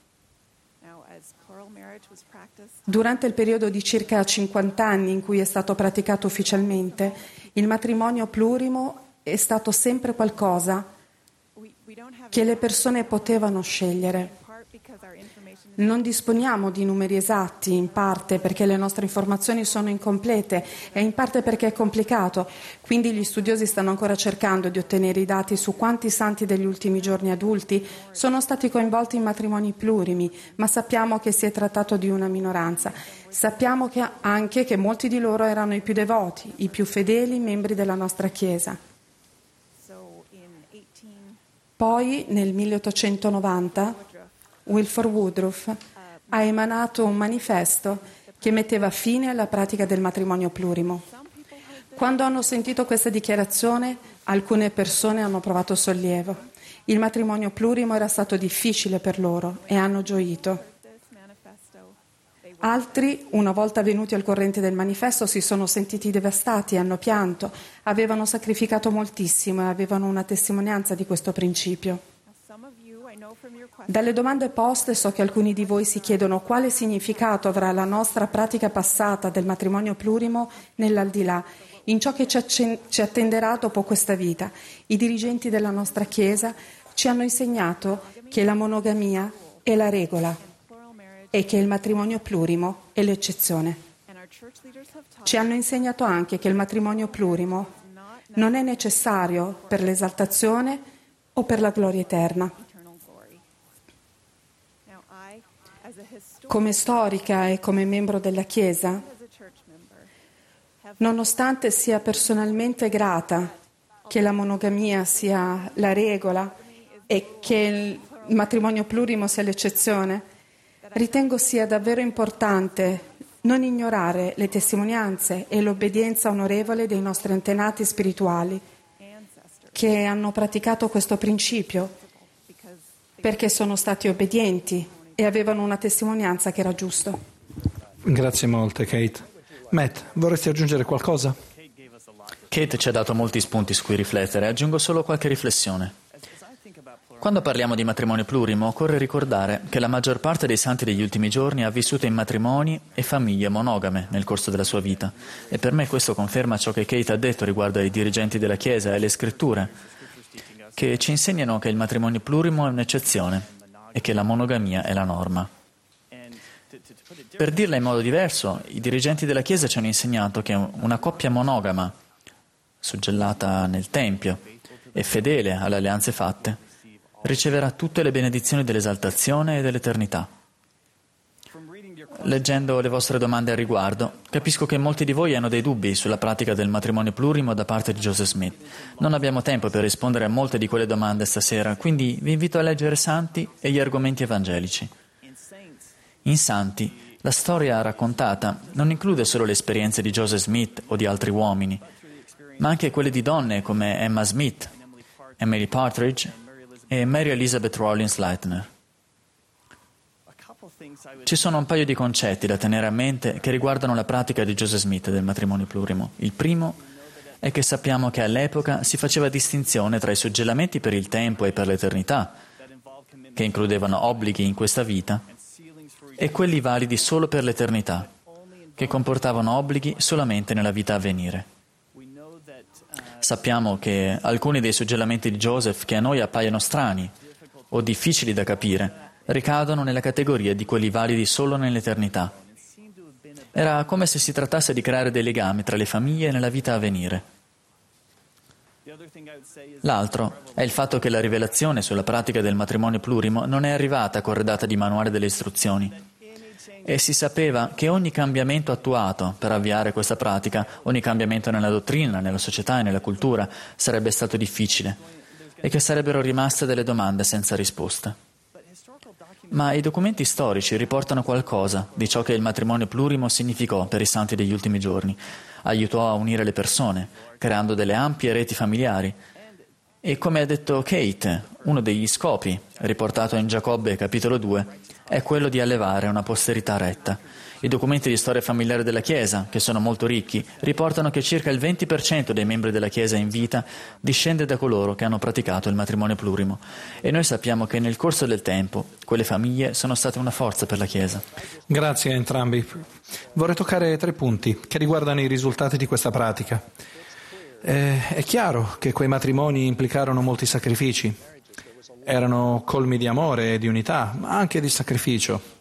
Durante il periodo di circa cinquanta anni in cui è stato praticato ufficialmente, il matrimonio plurimo è stato sempre qualcosa che le persone potevano scegliere. Non disponiamo di numeri esatti, in parte perché le nostre informazioni sono incomplete e in parte perché è complicato, quindi gli studiosi stanno ancora cercando di ottenere i dati su quanti santi degli ultimi giorni adulti sono stati coinvolti in matrimoni plurimi, ma sappiamo che si è trattato di una minoranza. Sappiamo che anche che molti di loro erano i più devoti, i più fedeli membri della nostra Chiesa. Poi, nel milleottocentonovanta, Wilford Woodruff ha emanato un manifesto che metteva fine alla pratica del matrimonio plurimo. Quando hanno sentito questa dichiarazione, alcune persone hanno provato sollievo. Il matrimonio plurimo era stato difficile per loro e hanno gioito. Altri, una volta venuti al corrente del manifesto, si sono sentiti devastati, hanno pianto, avevano sacrificato moltissimo e avevano una testimonianza di questo principio. Dalle domande poste so che alcuni di voi si chiedono quale significato avrà la nostra pratica passata del matrimonio plurimo nell'aldilà, in ciò che ci, accen- ci attenderà dopo questa vita. I dirigenti della nostra Chiesa ci hanno insegnato che la monogamia è la regola e che il matrimonio plurimo è l'eccezione. Ci hanno insegnato anche che il matrimonio plurimo non è necessario per l'esaltazione o per la gloria eterna. Come storica e come membro della Chiesa, nonostante sia personalmente grata che la monogamia sia la regola e che il matrimonio plurimo sia l'eccezione, ritengo sia davvero importante non ignorare le testimonianze e l'obbedienza onorevole dei nostri antenati spirituali che hanno praticato questo principio perché sono stati obbedienti e avevano una testimonianza che era giusto. Grazie molte, Kate. Matt, vorresti aggiungere qualcosa? Kate ci ha dato molti spunti su cui riflettere, aggiungo solo qualche riflessione. Quando parliamo di matrimonio plurimo, occorre ricordare che la maggior parte dei santi degli ultimi giorni ha vissuto in matrimoni e famiglie monogame nel corso della sua vita, e per me questo conferma ciò che Kate ha detto riguardo ai dirigenti della Chiesa e le scritture, che ci insegnano che il matrimonio plurimo è un'eccezione e che la monogamia è la norma. Per dirla in modo diverso, i dirigenti della Chiesa ci hanno insegnato che una coppia monogama, suggellata nel Tempio e fedele alle alleanze fatte, riceverà tutte le benedizioni dell'esaltazione e dell'eternità. Leggendo le vostre domande al riguardo, capisco che molti di voi hanno dei dubbi sulla pratica del matrimonio plurimo da parte di Joseph Smith. Non abbiamo tempo per rispondere a molte di quelle domande stasera, quindi vi invito a leggere Santi e gli argomenti evangelici. In Santi, la storia raccontata non include solo le esperienze di Joseph Smith o di altri uomini, ma anche quelle di donne come Emma Smith, Emily Partridge e Mary Elizabeth Rollins Lightner. Ci sono un paio di concetti da tenere a mente che riguardano la pratica di Joseph Smith del matrimonio plurimo. Il primo è che sappiamo che all'epoca si faceva distinzione tra i suggellamenti per il tempo e per l'eternità, che includevano obblighi in questa vita, e quelli validi solo per l'eternità, che comportavano obblighi solamente nella vita a venire. Sappiamo che alcuni dei suggellamenti di Joseph che a noi appaiono strani o difficili da capire ricadono nella categoria di quelli validi solo nell'eternità. Era come se si trattasse di creare dei legami tra le famiglie nella vita a venire. L'altro è il fatto che la rivelazione sulla pratica del matrimonio plurimo non è arrivata corredata di manuale delle istruzioni. E si sapeva che ogni cambiamento attuato per avviare questa pratica, ogni cambiamento nella dottrina, nella società e nella cultura, sarebbe stato difficile e che sarebbero rimaste delle domande senza risposta. Ma i documenti storici riportano qualcosa di ciò che il matrimonio plurimo significò per i santi degli ultimi giorni. Aiutò a unire le persone, creando delle ampie reti familiari. E come ha detto Kate, uno degli scopi, riportato in Giacobbe capitolo due, è quello di allevare una posterità retta. I documenti di storia familiare della Chiesa, che sono molto ricchi, riportano che circa il venti per cento dei membri della Chiesa in vita discende da coloro che hanno praticato il matrimonio plurimo. E noi sappiamo che nel corso del tempo quelle famiglie sono state una forza per la Chiesa. Grazie a entrambi. Vorrei toccare tre punti che riguardano i risultati di questa pratica. Eh, è chiaro che quei matrimoni implicarono molti sacrifici. Erano colmi di amore e di unità, ma anche di sacrificio.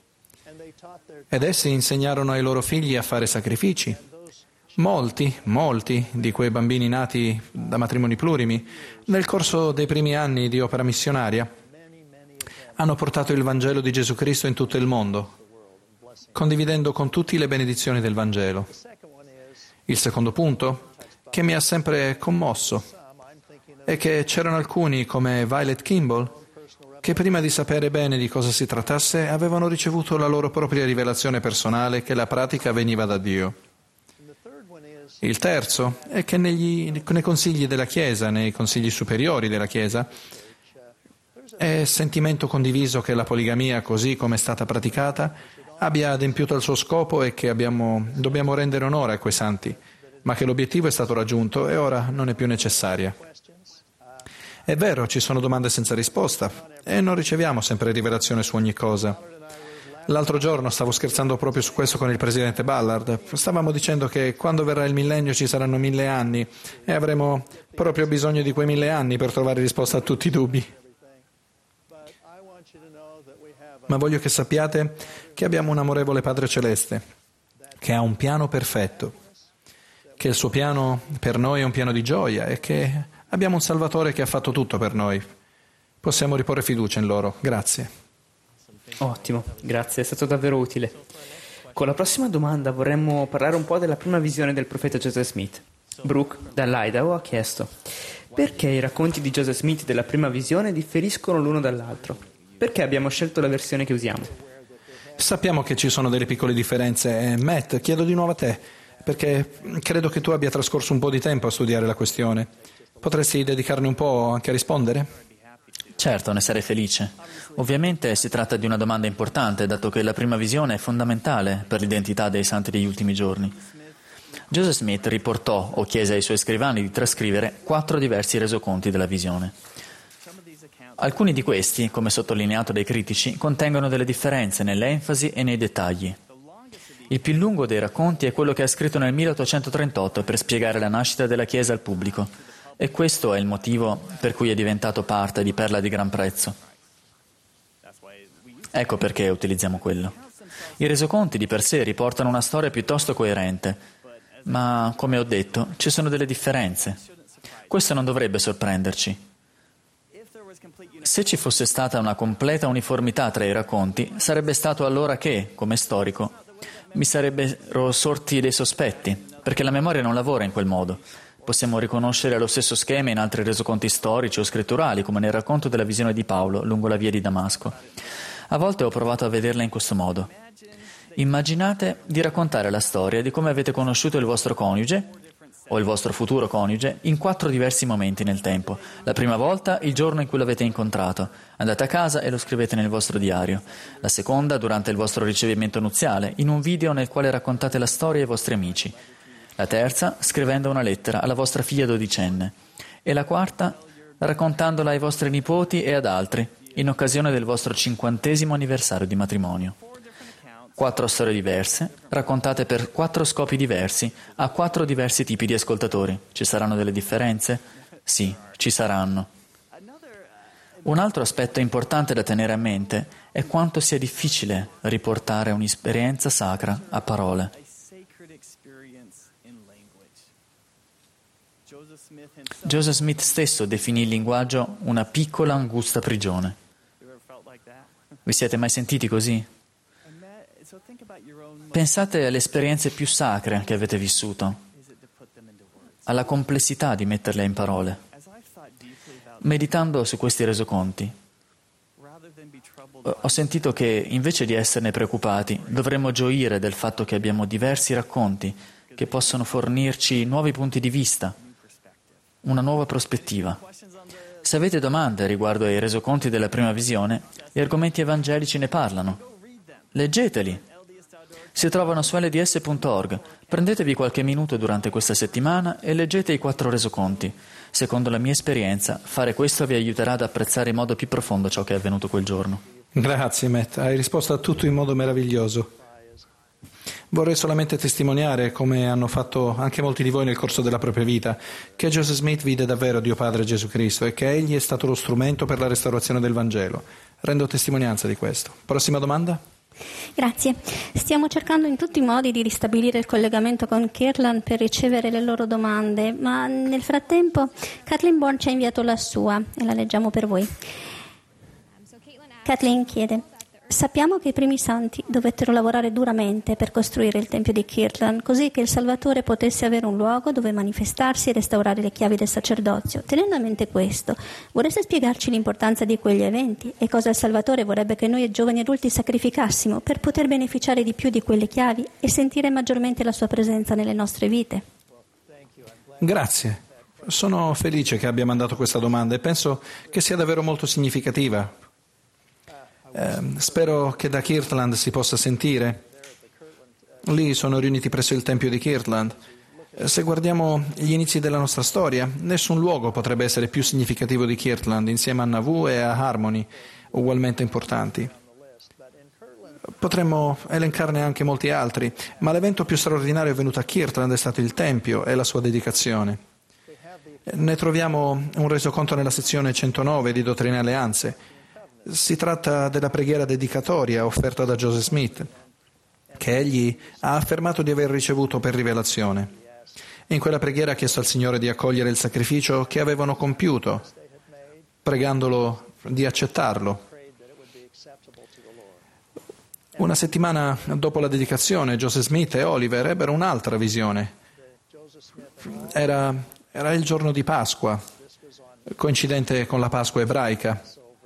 Ed essi insegnarono ai loro figli a fare sacrifici. Molti, molti di quei bambini nati da matrimoni plurimi, nel corso dei primi anni di opera missionaria, hanno portato il Vangelo di Gesù Cristo in tutto il mondo, condividendo con tutti le benedizioni del Vangelo. Il secondo punto, che mi ha sempre commosso, è che c'erano alcuni, come Violet Kimball, che prima di sapere bene di cosa si trattasse avevano ricevuto la loro propria rivelazione personale che la pratica veniva da Dio. Il terzo è che negli, nei consigli della Chiesa, nei consigli superiori della Chiesa, è sentimento condiviso che la poligamia, così come è stata praticata, abbia adempiuto il suo scopo e che abbiamo, dobbiamo rendere onore a quei santi, ma che l'obiettivo è stato raggiunto e ora non è più necessaria. È vero, ci sono domande senza risposta e non riceviamo sempre rivelazione su ogni cosa. L'altro giorno stavo scherzando proprio su questo con il presidente Ballard. Stavamo dicendo che quando verrà il millennio ci saranno mille anni e avremo proprio bisogno di quei mille anni per trovare risposta a tutti i dubbi. Ma voglio che sappiate che abbiamo un amorevole Padre Celeste, che ha un piano perfetto, che il suo piano per noi è un piano di gioia e che abbiamo un Salvatore che ha fatto tutto per noi. Possiamo riporre fiducia in loro. Grazie. Ottimo, grazie, è stato davvero utile. Con la prossima domanda vorremmo parlare un po' della prima visione del profeta Joseph Smith. Brooke, dall'Idaho, ha chiesto: perché i racconti di Joseph Smith della prima visione differiscono l'uno dall'altro? Perché abbiamo scelto la versione che usiamo? Sappiamo che ci sono delle piccole differenze. E Matt, chiedo di nuovo a te, perché credo che tu abbia trascorso un po' di tempo a studiare la questione. Potresti dedicarne un po' anche a rispondere? Certo, ne sarei felice. Ovviamente si tratta di una domanda importante, dato che la prima visione è fondamentale per l'identità dei santi degli ultimi giorni. Joseph Smith riportò o chiese ai suoi scrivani di trascrivere quattro diversi resoconti della visione. Alcuni di questi, come sottolineato dai critici, contengono delle differenze nell'enfasi e nei dettagli. Il più lungo dei racconti è quello che ha scritto nel milleottocentotrentotto per spiegare la nascita della Chiesa al pubblico. E questo è il motivo per cui è diventato parte di Perla di Gran Prezzo. Ecco perché utilizziamo quello. I resoconti di per sé riportano una storia piuttosto coerente, ma, come ho detto, ci sono delle differenze. Questo non dovrebbe sorprenderci. Se ci fosse stata una completa uniformità tra i racconti, sarebbe stato allora che, come storico, mi sarebbero sorti dei sospetti, perché la memoria non lavora in quel modo. Possiamo riconoscere lo stesso schema in altri resoconti storici o scritturali, come nel racconto della visione di Paolo lungo la via di Damasco. A volte ho provato a vederla in questo modo. Immaginate di raccontare la storia di come avete conosciuto il vostro coniuge o il vostro futuro coniuge in quattro diversi momenti nel tempo. La prima volta, il giorno in cui l'avete incontrato. Andate a casa e lo scrivete nel vostro diario. La seconda, durante il vostro ricevimento nuziale, in un video nel quale raccontate la storia ai vostri amici. La terza, scrivendo una lettera alla vostra figlia dodicenne. E la quarta, raccontandola ai vostri nipoti e ad altri, in occasione del vostro cinquantesimo anniversario di matrimonio. Quattro storie diverse, raccontate per quattro scopi diversi, a quattro diversi tipi di ascoltatori. Ci saranno delle differenze? Sì, ci saranno. Un altro aspetto importante da tenere a mente è quanto sia difficile riportare un'esperienza sacra a parole. Joseph Smith stesso definì il linguaggio una piccola angusta prigione. Vi siete mai sentiti così? Pensate alle esperienze più sacre che avete vissuto, alla complessità di metterle in parole. Meditando su questi resoconti, ho sentito che invece di esserne preoccupati, dovremmo gioire del fatto che abbiamo diversi racconti che possono fornirci nuovi punti di vista, una nuova prospettiva. Se avete domande riguardo ai resoconti della prima visione, gli argomenti evangelici ne parlano. Leggeteli. Si trovano su L D S punto org. Prendetevi qualche minuto durante questa settimana e leggete i quattro resoconti. Secondo la mia esperienza, fare questo vi aiuterà ad apprezzare in modo più profondo ciò che è avvenuto quel giorno. Grazie, Matt. Hai risposto a tutto in modo meraviglioso. Vorrei solamente testimoniare, come hanno fatto anche molti di voi nel corso della propria vita, che Joseph Smith vide davvero Dio Padre Gesù Cristo e che egli è stato lo strumento per la restaurazione del Vangelo. Rendo testimonianza di questo. Prossima domanda? Grazie. Stiamo cercando in tutti i modi di ristabilire il collegamento con Kirtland per ricevere le loro domande, ma nel frattempo Kathleen Bourne ci ha inviato la sua e la leggiamo per voi. Kathleen chiede: sappiamo che i primi santi dovettero lavorare duramente per costruire il Tempio di Kirtland, così che il Salvatore potesse avere un luogo dove manifestarsi e restaurare le chiavi del sacerdozio. Tenendo a mente questo, vorreste spiegarci l'importanza di quegli eventi e cosa il Salvatore vorrebbe che noi giovani adulti sacrificassimo per poter beneficiare di più di quelle chiavi e sentire maggiormente la sua presenza nelle nostre vite? Grazie. Sono felice che abbia mandato questa domanda e penso che sia davvero molto significativa. Eh, spero che da Kirtland si possa sentire. Lì sono riuniti presso il Tempio di Kirtland. Eh, se guardiamo gli inizi della nostra storia, nessun luogo potrebbe essere più significativo di Kirtland, insieme a Nauvoo e a Harmony, ugualmente importanti. Potremmo elencarne anche molti altri, ma l'evento più straordinario avvenuto a Kirtland è stato il Tempio e la sua dedicazione. Ne troviamo un resoconto nella sezione centonove di Dottrina e Alleanze. Si tratta della preghiera dedicatoria offerta da Joseph Smith, che egli ha affermato di aver ricevuto per rivelazione. In quella preghiera ha chiesto al Signore di accogliere il sacrificio che avevano compiuto, pregandolo di accettarlo. Una settimana dopo la dedicazione, Joseph Smith e Oliver ebbero un'altra visione. Era, era il giorno di Pasqua, coincidente con la Pasqua ebraica,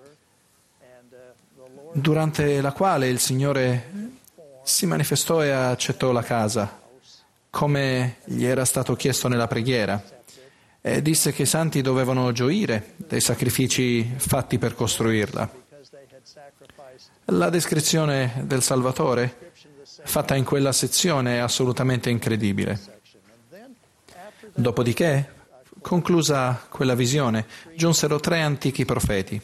durante la quale il Signore si manifestò e accettò la casa, come gli era stato chiesto nella preghiera, e disse che i santi dovevano gioire dei sacrifici fatti per costruirla. La descrizione del Salvatore fatta in quella sezione è assolutamente incredibile. Dopodiché, conclusa quella visione, giunsero tre antichi profeti.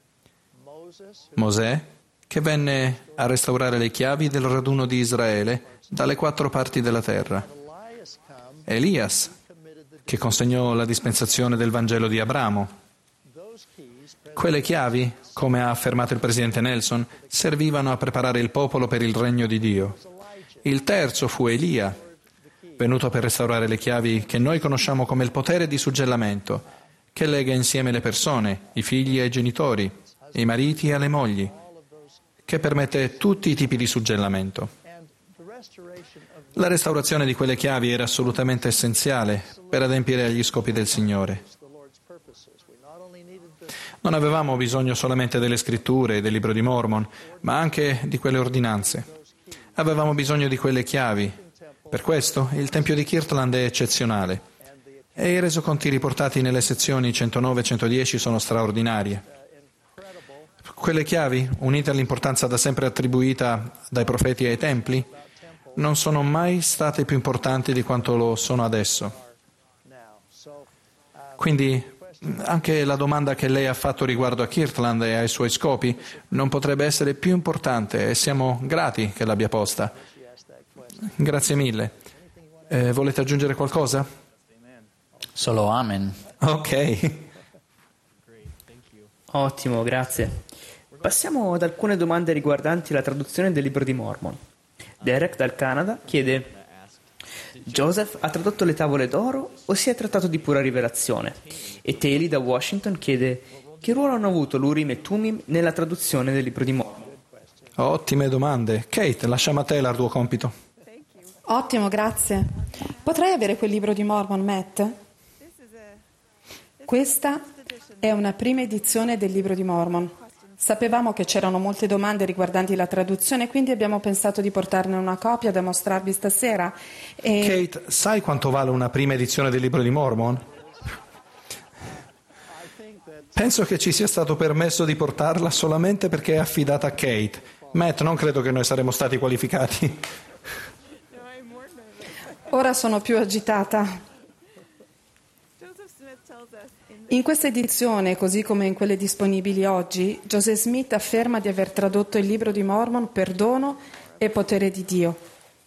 Mosè, che venne a restaurare le chiavi del raduno di Israele dalle quattro parti della terra. Elias, che consegnò la dispensazione del Vangelo di Abramo. Quelle chiavi, come ha affermato il presidente Nelson, servivano a preparare il popolo per il regno di Dio. Il terzo fu Elia, venuto per restaurare le chiavi che noi conosciamo come il potere di suggellamento, che lega insieme le persone, i figli ai genitori, i mariti alle mogli, che permette tutti i tipi di suggellamento. La restaurazione di quelle chiavi era assolutamente essenziale per adempiere agli scopi del Signore. Non avevamo bisogno solamente delle scritture e del libro di Mormon, ma anche di quelle ordinanze. Avevamo bisogno di quelle chiavi. Per questo il Tempio di Kirtland è eccezionale e i resoconti riportati nelle sezioni centonove e centodieci sono straordinarie. Quelle chiavi, unite all'importanza da sempre attribuita dai profeti ai templi, non sono mai state più importanti di quanto lo sono adesso. Quindi anche la domanda che lei ha fatto riguardo a Kirtland e ai suoi scopi non potrebbe essere più importante e siamo grati che l'abbia posta. Grazie mille. Eh, volete aggiungere qualcosa? Solo amen. Ok. Ottimo, grazie. Passiamo ad alcune domande riguardanti la traduzione del libro di Mormon. Derek dal Canada chiede: Joseph ha tradotto le tavole d'oro o si è trattato di pura rivelazione? E Taylor da Washington chiede: che ruolo hanno avuto l'Urim e Tumim nella traduzione del libro di Mormon? Ottime domande. Kate, lasciamo a te l'arduo compito. Ottimo, grazie. Potrei avere quel libro di Mormon, Matt? Questa è una prima edizione del libro di Mormon. Sapevamo che c'erano molte domande riguardanti la traduzione, quindi abbiamo pensato di portarne una copia da mostrarvi stasera. E... Kate, sai quanto vale una prima edizione del libro di Mormon? Penso che ci sia stato permesso di portarla solamente perché è affidata a Kate. Matt, non credo che noi saremmo stati qualificati. Ora sono più agitata. In questa edizione, così come in quelle disponibili oggi, Joseph Smith afferma di aver tradotto il libro di Mormon per dono e potere di Dio.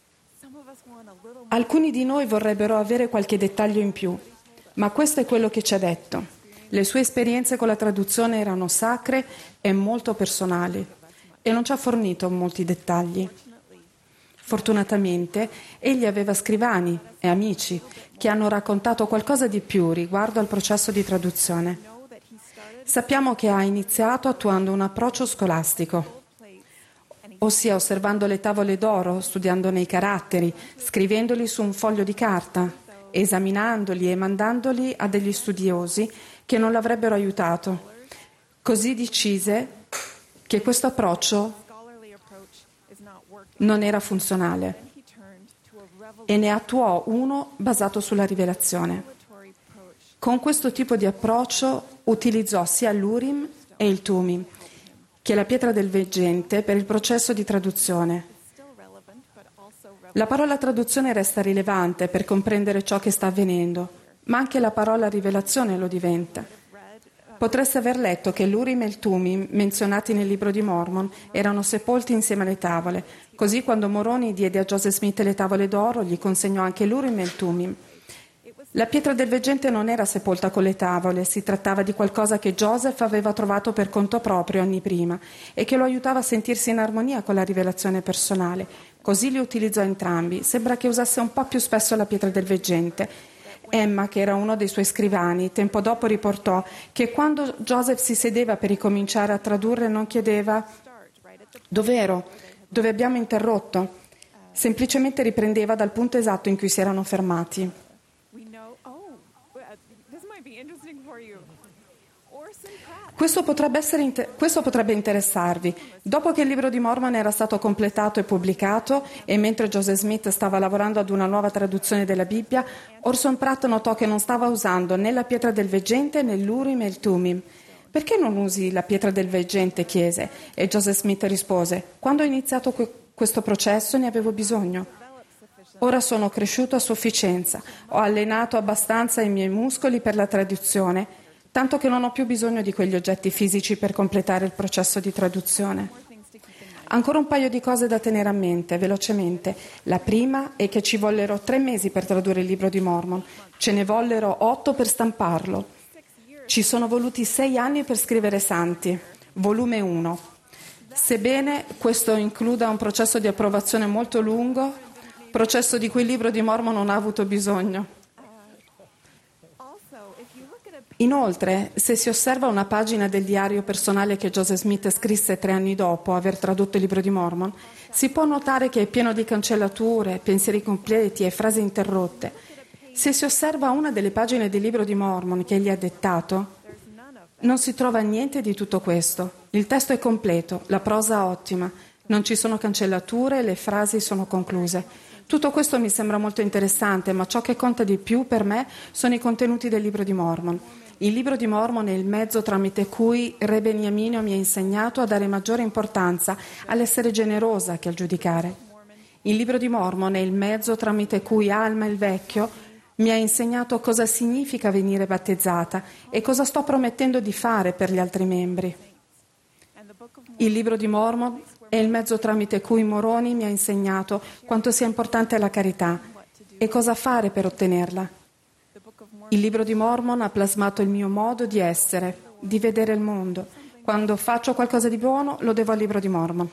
Alcuni di noi vorrebbero avere qualche dettaglio in più, ma questo è quello che ci ha detto. Le sue esperienze con la traduzione erano sacre e molto personali e non ci ha fornito molti dettagli. Fortunatamente, egli aveva scrivani e amici che hanno raccontato qualcosa di più riguardo al processo di traduzione. Sappiamo che ha iniziato attuando un approccio scolastico, ossia osservando le tavole d'oro, studiandone i caratteri, scrivendoli su un foglio di carta, esaminandoli e mandandoli a degli studiosi che non l'avrebbero aiutato. Così decise che questo approccio non era funzionale e ne attuò uno basato sulla rivelazione. Con questo tipo di approccio utilizzò sia l'Urim e il Tumim che la pietra del veggente per il processo di traduzione. La parola traduzione resta rilevante per comprendere ciò che sta avvenendo, ma anche la parola rivelazione lo diventa. Potreste aver letto che l'Urim e il Tumim, menzionati nel libro di Mormon, erano sepolti insieme alle tavole. Così quando Moroni diede a Joseph Smith le tavole d'oro, gli consegnò anche l'Urim e il Tumim. La pietra del veggente non era sepolta con le tavole, si trattava di qualcosa che Joseph aveva trovato per conto proprio anni prima e che lo aiutava a sentirsi in armonia con la rivelazione personale. Così li utilizzò entrambi. Sembra che usasse un po' più spesso la pietra del veggente. Emma, che era uno dei suoi scrivani, tempo dopo riportò che quando Joseph si sedeva per ricominciare a tradurre non chiedeva «Dov'ero?», dove abbiamo interrotto. Semplicemente riprendeva dal punto esatto in cui si erano fermati. Questo potrebbe, essere inter- questo potrebbe interessarvi. Dopo che il libro di Mormon era stato completato e pubblicato, e mentre Joseph Smith stava lavorando ad una nuova traduzione della Bibbia, Orson Pratt notò che non stava usando né la pietra del veggente né l'Urim e il Tumim. «Perché non usi la pietra del veggente?» chiese, e Joseph Smith rispose: «Quando ho iniziato que- questo processo ne avevo bisogno. Ora sono cresciuto a sufficienza, ho allenato abbastanza i miei muscoli per la traduzione, tanto che non ho più bisogno di quegli oggetti fisici per completare il processo di traduzione». Ancora un paio di cose da tenere a mente, velocemente. La prima è che ci vollero tre mesi per tradurre il libro di Mormon, ce ne vollero otto per stamparlo. Ci sono voluti sei anni per scrivere Santi, volume uno. Sebbene questo includa un processo di approvazione molto lungo, processo di cui il libro di Mormon non ha avuto bisogno. Inoltre, se si osserva una pagina del diario personale che Joseph Smith scrisse tre anni dopo aver tradotto il libro di Mormon, si può notare che è pieno di cancellature, pensieri completi e frasi interrotte. Se si osserva una delle pagine del libro di Mormon che egli ha dettato, non si trova niente di tutto questo. Il testo è completo, la prosa ottima, non ci sono cancellature, le frasi sono concluse. Tutto questo mi sembra molto interessante, ma ciò che conta di più per me sono i contenuti del libro di Mormon. Il libro di Mormon è il mezzo tramite cui Re Beniamino mi ha insegnato a dare maggiore importanza all'essere generosa che al giudicare. Il libro di Mormon è il mezzo tramite cui Alma il Vecchio mi ha insegnato cosa significa venire battezzata e cosa sto promettendo di fare per gli altri membri. Il libro di Mormon è il mezzo tramite cui Moroni mi ha insegnato quanto sia importante la carità e cosa fare per ottenerla. Il libro di Mormon ha plasmato il mio modo di essere, di vedere il mondo. Quando faccio qualcosa di buono lo devo al libro di Mormon.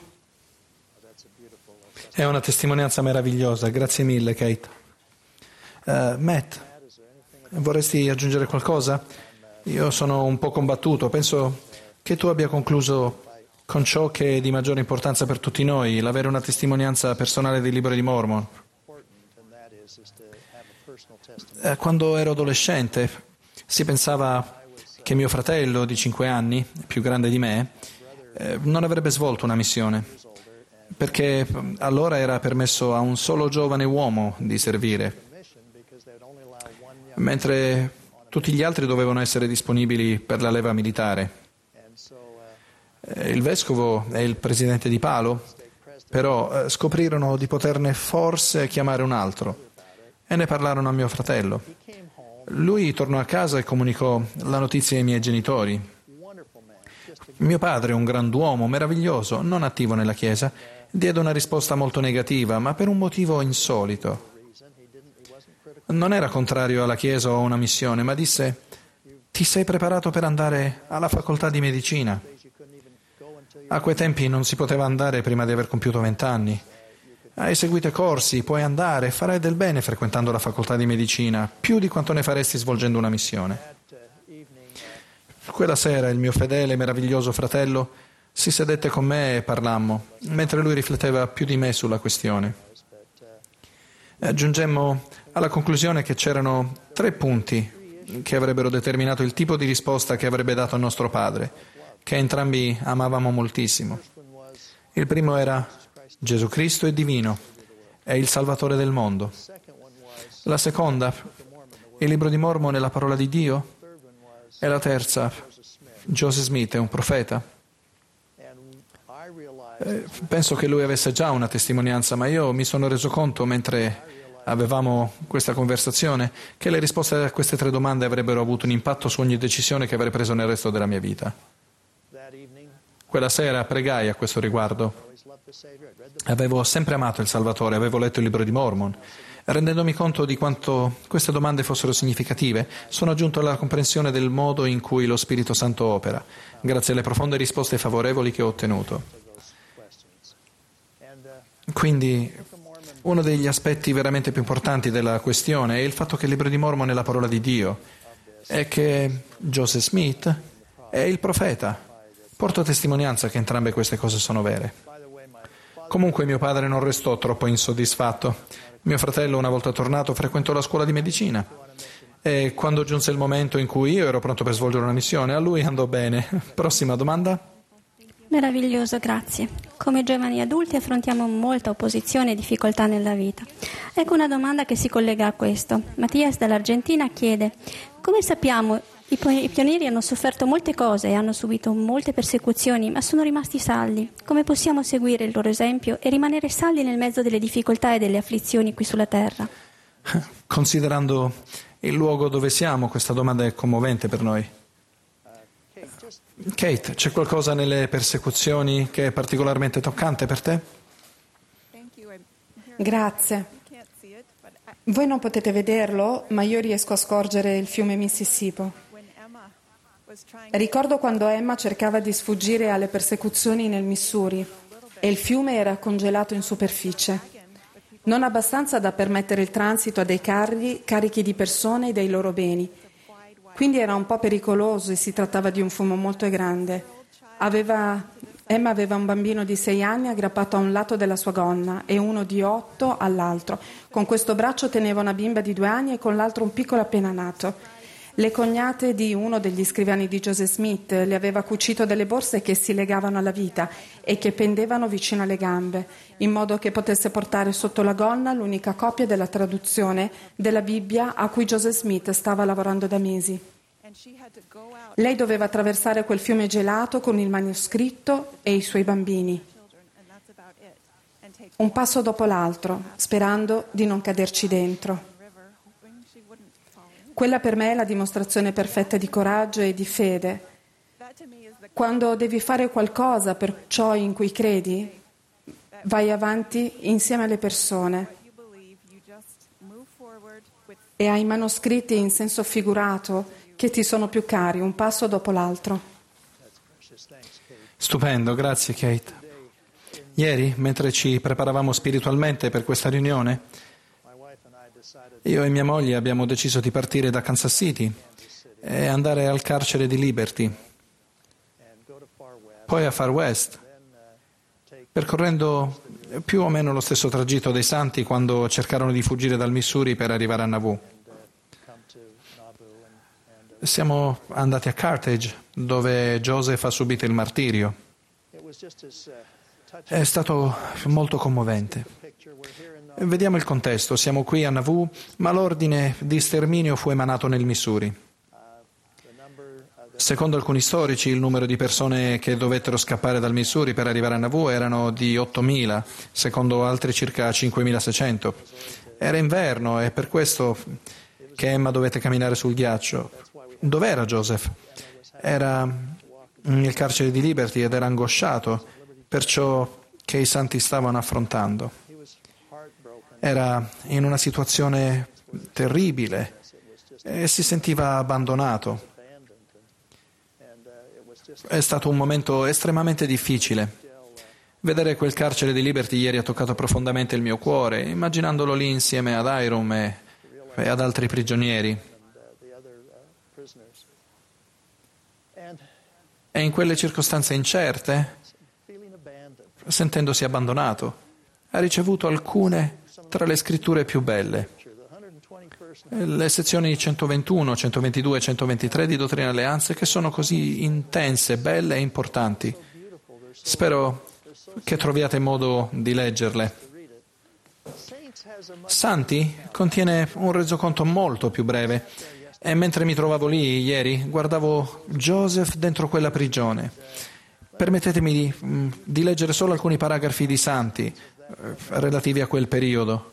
È una testimonianza meravigliosa, grazie mille Kate. Uh, Matt, vorresti aggiungere qualcosa? Io sono un po' combattuto, penso che tu abbia concluso con ciò che è di maggiore importanza per tutti noi, l'avere una testimonianza personale del libro di Mormon. Quando ero adolescente si pensava che mio fratello di cinque anni, più grande di me, non avrebbe svolto una missione, perché allora era permesso a un solo giovane uomo di servire, mentre tutti gli altri dovevano essere disponibili per la leva militare. Il vescovo e il presidente di Palo, però, scoprirono di poterne forse chiamare un altro e ne parlarono a mio fratello. Lui tornò a casa e comunicò la notizia ai miei genitori. Mio padre, un grand'uomo meraviglioso, non attivo nella Chiesa, diede una risposta molto negativa, ma per un motivo insolito. Non era contrario alla Chiesa o a una missione, ma disse: «Ti sei preparato per andare alla facoltà di medicina?» A quei tempi non si poteva andare prima di aver compiuto vent'anni. Hai seguito i corsi, puoi andare, farai del bene frequentando la facoltà di medicina, più di quanto ne faresti svolgendo una missione. Quella sera il mio fedele e meraviglioso fratello si sedette con me e parlammo, mentre lui rifletteva più di me sulla questione. Giungemmo alla conclusione che c'erano tre punti che avrebbero determinato il tipo di risposta che avrebbe dato a nostro padre, che entrambi amavamo moltissimo. Il primo era: Gesù Cristo è divino, è il Salvatore del mondo. La seconda: il libro di Mormon è la parola di Dio. E la terza: Joseph Smith è un profeta. Eh, penso che lui avesse già una testimonianza, ma io mi sono reso conto, mentre avevamo questa conversazione, che le risposte a queste tre domande avrebbero avuto un impatto su ogni decisione che avrei preso nel resto della mia vita. Quella sera pregai a questo riguardo. Avevo sempre amato il Salvatore, avevo letto il libro di Mormon. Rendendomi conto di quanto queste domande fossero significative, sono giunto alla comprensione del modo in cui lo Spirito Santo opera, grazie alle profonde risposte favorevoli che ho ottenuto. Quindi, uno degli aspetti veramente più importanti della questione è il fatto che il libro di Mormon è la parola di Dio e che Joseph Smith è il profeta. Porto testimonianza che entrambe queste cose sono vere. Comunque mio padre non restò troppo insoddisfatto. Mio fratello, una volta tornato, frequentò la scuola di medicina e quando giunse il momento in cui io ero pronto per svolgere una missione, a lui andò bene. Prossima domanda? Meraviglioso, grazie. Come giovani adulti affrontiamo molta opposizione e difficoltà nella vita. Ecco una domanda che si collega a questo. Mattias dall'Argentina chiede: come sappiamo i pionieri hanno sofferto molte cose e hanno subito molte persecuzioni, ma sono rimasti saldi. Come possiamo seguire il loro esempio e rimanere saldi nel mezzo delle difficoltà e delle afflizioni qui sulla terra? Considerando il luogo dove siamo, questa domanda è commovente per noi. Kate, c'è qualcosa nelle persecuzioni che è particolarmente toccante per te? Grazie. Voi non potete vederlo, ma io riesco a scorgere il fiume Mississippi. Ricordo quando Emma cercava di sfuggire alle persecuzioni nel Missouri e il fiume era congelato in superficie. Non abbastanza da permettere il transito a dei carri carichi di persone e dei loro beni. Quindi era un po' pericoloso e si trattava di un fumo molto grande. Aveva, Emma aveva un bambino di sei anni aggrappato a un lato della sua gonna e uno di otto all'altro. Con questo braccio teneva una bimba di due anni e con l'altro un piccolo appena nato. Le cognate di uno degli scrivani di Joseph Smith le aveva cucito delle borse che si legavano alla vita e che pendevano vicino alle gambe, in modo che potesse portare sotto la gonna l'unica copia della traduzione della Bibbia a cui Joseph Smith stava lavorando da mesi. Lei doveva attraversare quel fiume gelato con il manoscritto e i suoi bambini, un passo dopo l'altro, sperando di non caderci dentro. Quella per me è la dimostrazione perfetta di coraggio e di fede. Quando devi fare qualcosa per ciò in cui credi, vai avanti insieme alle persone e ai manoscritti in senso figurato che ti sono più cari, un passo dopo l'altro. Stupendo, grazie Kate. Ieri, mentre ci preparavamo spiritualmente per questa riunione, io e mia moglie abbiamo deciso di partire da Kansas City e andare al carcere di Liberty, poi a Far West, percorrendo più o meno lo stesso tragitto dei santi quando cercarono di fuggire dal Missouri per arrivare a Nauvoo. Siamo andati a Carthage, dove Joseph ha subito il martirio. È stato molto commovente. Vediamo il contesto. Siamo qui a Nauvoo, ma l'ordine di sterminio fu emanato nel Missouri. Secondo alcuni storici, il numero di persone che dovettero scappare dal Missouri per arrivare a Nauvoo erano di ottomila, secondo altri circa cinquemilaseicento. Era inverno e per questo che Emma dovette camminare sul ghiaccio. Dov'era Joseph? Era nel carcere di Liberty ed era angosciato per ciò che i santi stavano affrontando. Era in una situazione terribile e si sentiva abbandonato. È stato un momento estremamente difficile. Vedere quel carcere di Liberty ieri ha toccato profondamente il mio cuore, immaginandolo lì insieme ad Hiram e, e ad altri prigionieri. E in quelle circostanze incerte, sentendosi abbandonato, ha ricevuto alcune tra le scritture più belle. Le sezioni centoventuno, centoventidue e centoventitré di Dottrina e Alleanze, che sono così intense, belle e importanti. Spero che troviate modo di leggerle. Santi contiene un resoconto molto più breve e mentre mi trovavo lì ieri guardavo Joseph dentro quella prigione. Permettetemi di, di leggere solo alcuni paragrafi di Santi eh, relativi a quel periodo.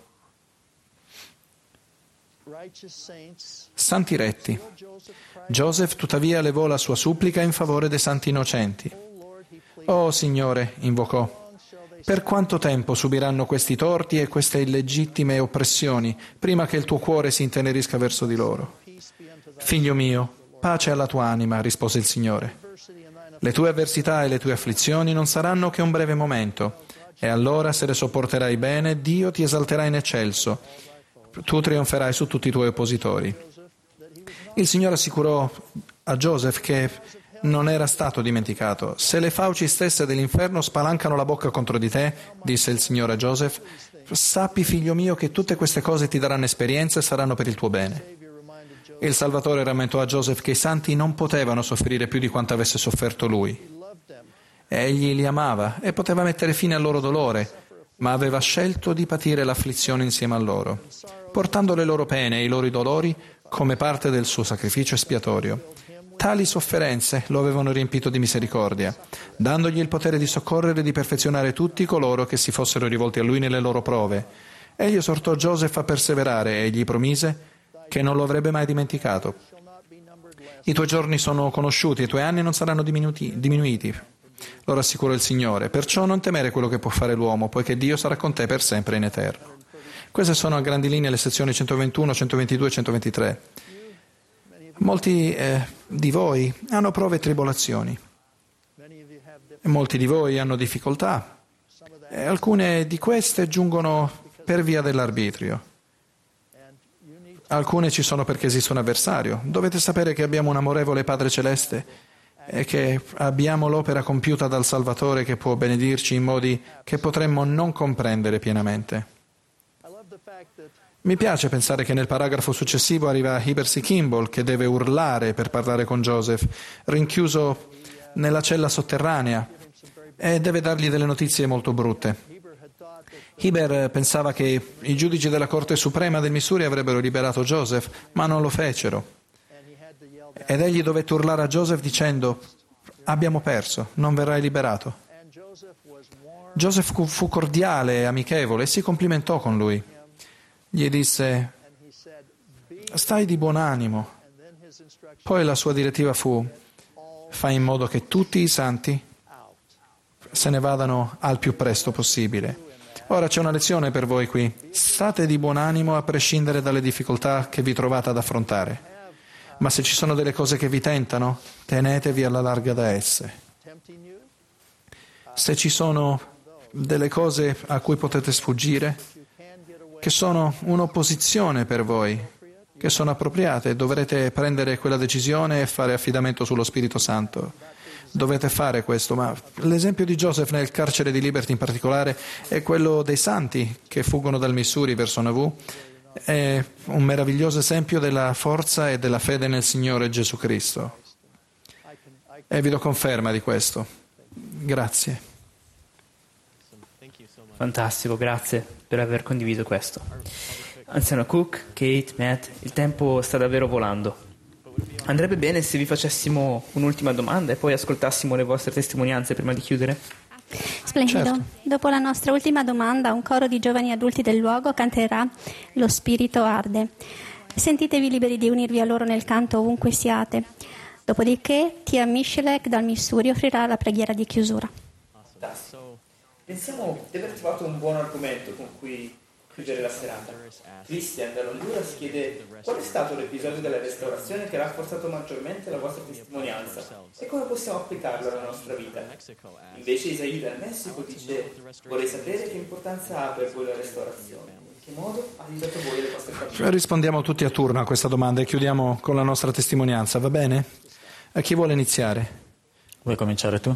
Santi retti. Joseph tuttavia levò la sua supplica in favore dei santi innocenti. «Oh Signore», invocò, «per quanto tempo subiranno questi torti e queste illegittime oppressioni prima che il tuo cuore si intenerisca verso di loro?» «Figlio mio, pace alla tua anima», rispose il Signore. «Le tue avversità e le tue afflizioni non saranno che un breve momento, e allora, se le sopporterai bene, Dio ti esalterà in eccelso. Tu trionferai su tutti i tuoi oppositori». Il Signore assicurò a Joseph che non era stato dimenticato. Se le fauci stesse dell'inferno spalancano la bocca contro di te, disse il Signore a Joseph, sappi, figlio mio, che tutte queste cose ti daranno esperienza e saranno per il tuo bene. Il Salvatore rammentò a Joseph che i santi non potevano soffrire più di quanto avesse sofferto lui. Egli li amava e poteva mettere fine al loro dolore, ma aveva scelto di patire l'afflizione insieme a loro, portando le loro pene e i loro dolori come parte del suo sacrificio espiatorio. Tali sofferenze lo avevano riempito di misericordia, dandogli il potere di soccorrere e di perfezionare tutti coloro che si fossero rivolti a lui nelle loro prove. Egli esortò Joseph a perseverare e gli promise che non lo avrebbe mai dimenticato. I tuoi giorni sono conosciuti e i tuoi anni non saranno diminuti, diminuiti. Lo rassicurò il Signore, perciò non temere quello che può fare l'uomo, poiché Dio sarà con te per sempre in eterno. Queste sono a grandi linee le sezioni centoventuno, centoventidue e centoventitré. Molti eh, di voi hanno prove e tribolazioni, e molti di voi hanno difficoltà, e alcune di queste giungono per via dell'arbitrio. Alcune ci sono perché esiste un avversario. Dovete sapere che abbiamo un amorevole Padre Celeste e che abbiamo l'opera compiuta dal Salvatore che può benedirci in modi che potremmo non comprendere pienamente. Mi piace pensare che nel paragrafo successivo arriva Heber C. Kimball che deve urlare per parlare con Joseph, rinchiuso nella cella sotterranea, e deve dargli delle notizie molto brutte. Heber pensava che i giudici della Corte Suprema del Missouri avrebbero liberato Joseph, ma non lo fecero. Ed egli dovette urlare a Joseph dicendo: abbiamo perso, non verrai liberato. Joseph fu cordiale e amichevole e si complimentò con lui. Gli disse: stai di buon animo. Poi la sua direttiva fu: fai in modo che tutti i santi se ne vadano al più presto possibile. Ora c'è una lezione per voi qui. State di buon animo a prescindere dalle difficoltà che vi trovate ad affrontare. Ma se ci sono delle cose che vi tentano, tenetevi alla larga da esse. Se ci sono delle cose a cui potete sfuggire, che sono un'opposizione per voi, che sono appropriate, dovrete prendere quella decisione e fare affidamento sullo Spirito Santo. Dovete fare questo, ma l'esempio di Joseph nel carcere di Liberty in particolare è quello dei santi che fuggono dal Missouri verso Nauvoo. È un meraviglioso esempio della forza e della fede nel Signore Gesù Cristo. E vi do conferma di questo. Grazie. Fantastico, grazie per aver condiviso questo. Anziano Cook, Kate, Matt, il tempo sta davvero volando. Andrebbe bene se vi facessimo un'ultima domanda e poi ascoltassimo le vostre testimonianze prima di chiudere? Splendido. Certo. Dopo la nostra ultima domanda, un coro di giovani adulti del luogo canterà Lo Spirito arde. Sentitevi liberi di unirvi a loro nel canto ovunque siate. Dopodiché Tia Michelek dal Missouri offrirà la preghiera di chiusura. Pensiamo di aver trovato un buon argomento con cui chiudere la serata. Christian dall'Honduras chiede: qual è stato l'episodio della restaurazione che ha rafforzato maggiormente la vostra testimonianza e come possiamo applicarlo alla nostra vita? Invece Isaì dal Messico dice: vorrei sapere che importanza ha per voi la restaurazione, in che modo ha aiutato voi e le vostre famiglie. Rispondiamo tutti a turno a questa domanda e chiudiamo con la nostra testimonianza, va bene? A chi vuole iniziare? Vuoi cominciare tu?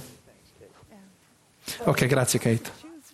Ok, grazie Kate.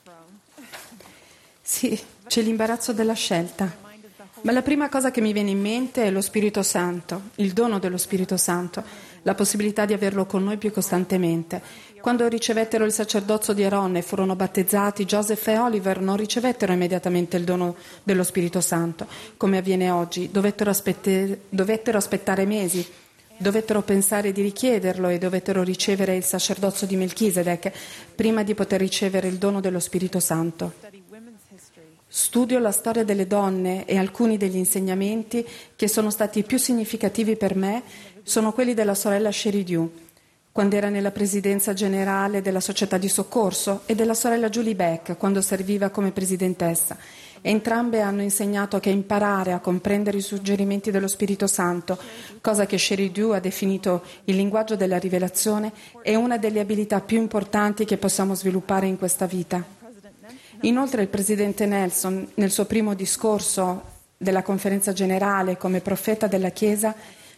Sì, c'è l'imbarazzo della scelta. Ma la prima cosa che mi viene in mente è lo Spirito Santo, il dono dello Spirito Santo, la possibilità di averlo con noi più costantemente. Quando ricevettero il sacerdozio di Aaron e furono battezzati, Joseph e Oliver non ricevettero immediatamente il dono dello Spirito Santo, come avviene oggi. Dovettero, aspette, dovettero aspettare mesi, dovettero pensare di richiederlo e dovettero ricevere il sacerdozio di Melchisedec prima di poter ricevere il dono dello Spirito Santo. Studio la storia delle donne e alcuni degli insegnamenti che sono stati più significativi per me sono quelli della sorella Sherry Dew, quando era nella presidenza generale della società di soccorso, e della sorella Julie Beck, quando serviva come presidentessa. Entrambe hanno insegnato che imparare a comprendere i suggerimenti dello Spirito Santo, cosa che Sherry Dew ha definito il linguaggio della rivelazione, è una delle abilità più importanti che possiamo sviluppare in questa vita. Inoltre il presidente Nelson, nel suo primo discorso della conferenza generale come profeta della Chiesa,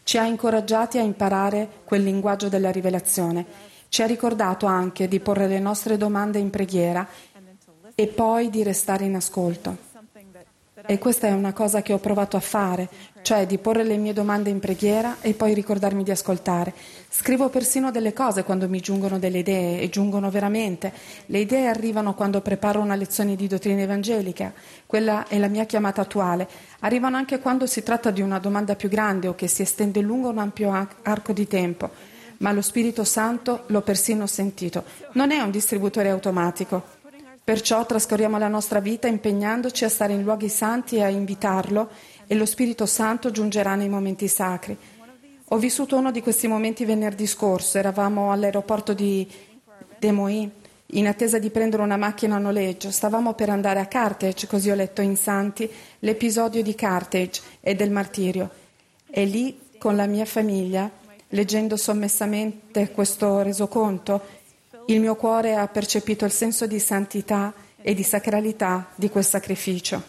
Ci ha incoraggiati a imparare quel linguaggio della rivelazione. Ci ha ricordato anche di porre le nostre domande in preghiera e poi di restare in ascolto. E questa è una cosa che ho provato a fare, cioè di porre le mie domande in preghiera e poi ricordarmi di ascoltare. Scrivo persino delle cose quando mi giungono delle idee, e giungono veramente. Le idee arrivano quando preparo una lezione di dottrina evangelica, quella è la mia chiamata attuale. Arrivano anche quando si tratta di una domanda più grande o che si estende lungo un ampio arco di tempo. Ma lo Spirito Santo l'ho persino sentito. Non è un distributore automatico. Perciò trascorriamo la nostra vita impegnandoci a stare in luoghi santi e a invitarlo, e lo Spirito Santo giungerà nei momenti sacri. Ho vissuto uno di questi momenti venerdì scorso. Eravamo all'aeroporto di Des Moines, in attesa di prendere una macchina a noleggio. Stavamo per andare a Carthage, così ho letto in Santi l'episodio di Carthage e del martirio. E lì, con la mia famiglia, leggendo sommessamente questo resoconto, il mio cuore ha percepito il senso di santità e di sacralità di quel sacrificio.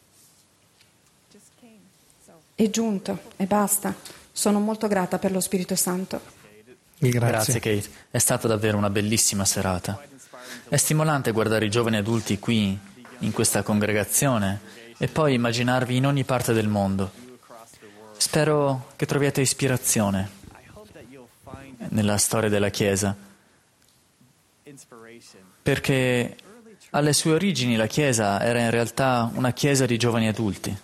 È giunto e basta. Sono molto grata per lo Spirito Santo. Grazie. Grazie Kate, è stata davvero una bellissima serata. È stimolante guardare i giovani adulti qui, in questa congregazione, e poi immaginarvi in ogni parte del mondo. Spero che troviate ispirazione nella storia della Chiesa, perché alle sue origini la Chiesa era in realtà una Chiesa di giovani adulti.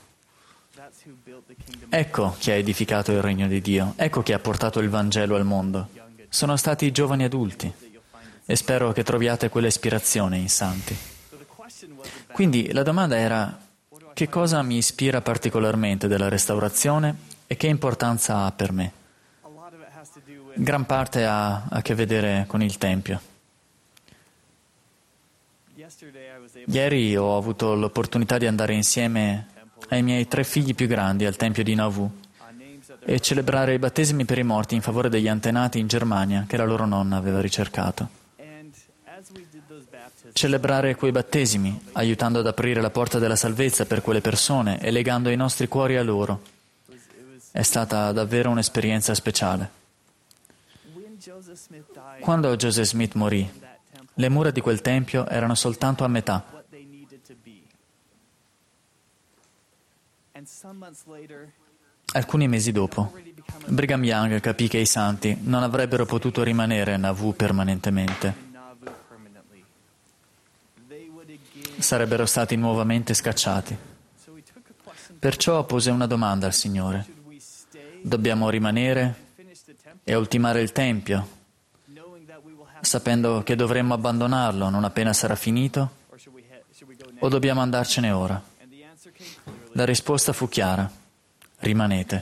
Ecco chi ha edificato il regno di Dio, ecco chi ha portato il Vangelo al mondo. Sono stati i giovani adulti, e spero che troviate quella ispirazione in Santi. Quindi la domanda era: che cosa mi ispira particolarmente della restaurazione e che importanza ha per me? Gran parte ha a che vedere con il Tempio. Ieri ho avuto l'opportunità di andare insieme ai miei tre figli più grandi al Tempio di Nauvoo e celebrare i battesimi per i morti in favore degli antenati in Germania che la loro nonna aveva ricercato. Celebrare quei battesimi, aiutando ad aprire la porta della salvezza per quelle persone e legando i nostri cuori a loro, è stata davvero un'esperienza speciale. Quando Joseph Smith morì, le mura di quel tempio erano soltanto a metà. Alcuni mesi dopo, Brigham Young capì che i santi non avrebbero potuto rimanere a Nauvoo permanentemente. Sarebbero stati nuovamente scacciati. Perciò pose una domanda al Signore: dobbiamo rimanere e ultimare il Tempio, sapendo che dovremmo abbandonarlo non appena sarà finito, o dobbiamo andarcene ora? La risposta fu chiara: rimanete.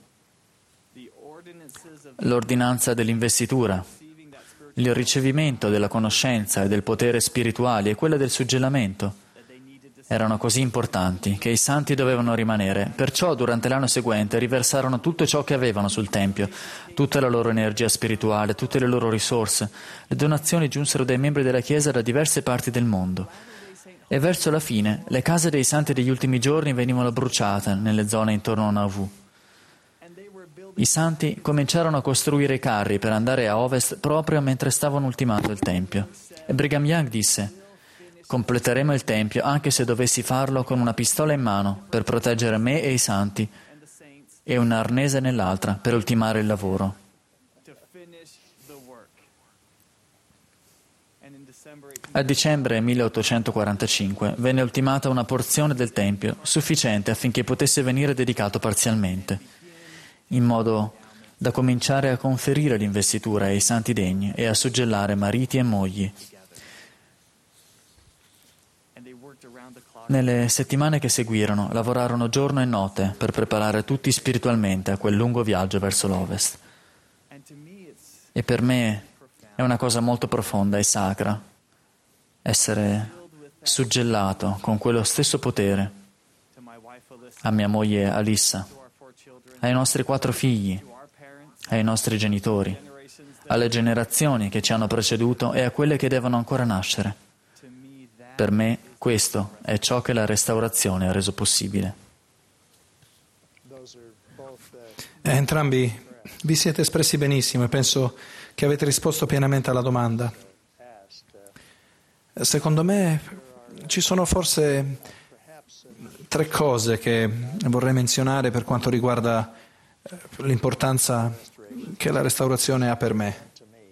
L'ordinanza dell'investitura, il ricevimento della conoscenza e del potere spirituali e quella del suggellamento erano così importanti che i santi dovevano rimanere. Perciò durante l'anno seguente riversarono tutto ciò che avevano sul Tempio, tutta la loro energia spirituale, tutte le loro risorse. Le donazioni giunsero dai membri della Chiesa da diverse parti del mondo. E verso la fine le case dei santi degli ultimi giorni venivano bruciate nelle zone intorno a Nauvoo. I santi cominciarono a costruire i carri per andare a ovest proprio mentre stavano ultimando il Tempio. E Brigham Young disse: completeremo il Tempio anche se dovessi farlo con una pistola in mano per proteggere me e i santi e un arnese nell'altra per ultimare il lavoro. A dicembre milleottocentoquarantacinque venne ultimata una porzione del Tempio sufficiente affinché potesse venire dedicato parzialmente, in modo da cominciare a conferire l'investitura ai santi degni e a suggellare mariti e mogli. Nelle settimane che seguirono lavorarono giorno e notte per preparare tutti spiritualmente a quel lungo viaggio verso l'ovest. E per me è una cosa molto profonda e sacra essere suggellato con quello stesso potere a mia moglie Alissa, ai nostri quattro figli, ai nostri genitori, alle generazioni che ci hanno preceduto e a quelle che devono ancora nascere. Per me questo è ciò che la restaurazione ha reso possibile. Entrambi vi siete espressi benissimo e penso che avete risposto pienamente alla domanda. Secondo me ci sono forse tre cose che vorrei menzionare per quanto riguarda l'importanza che la restaurazione ha per me.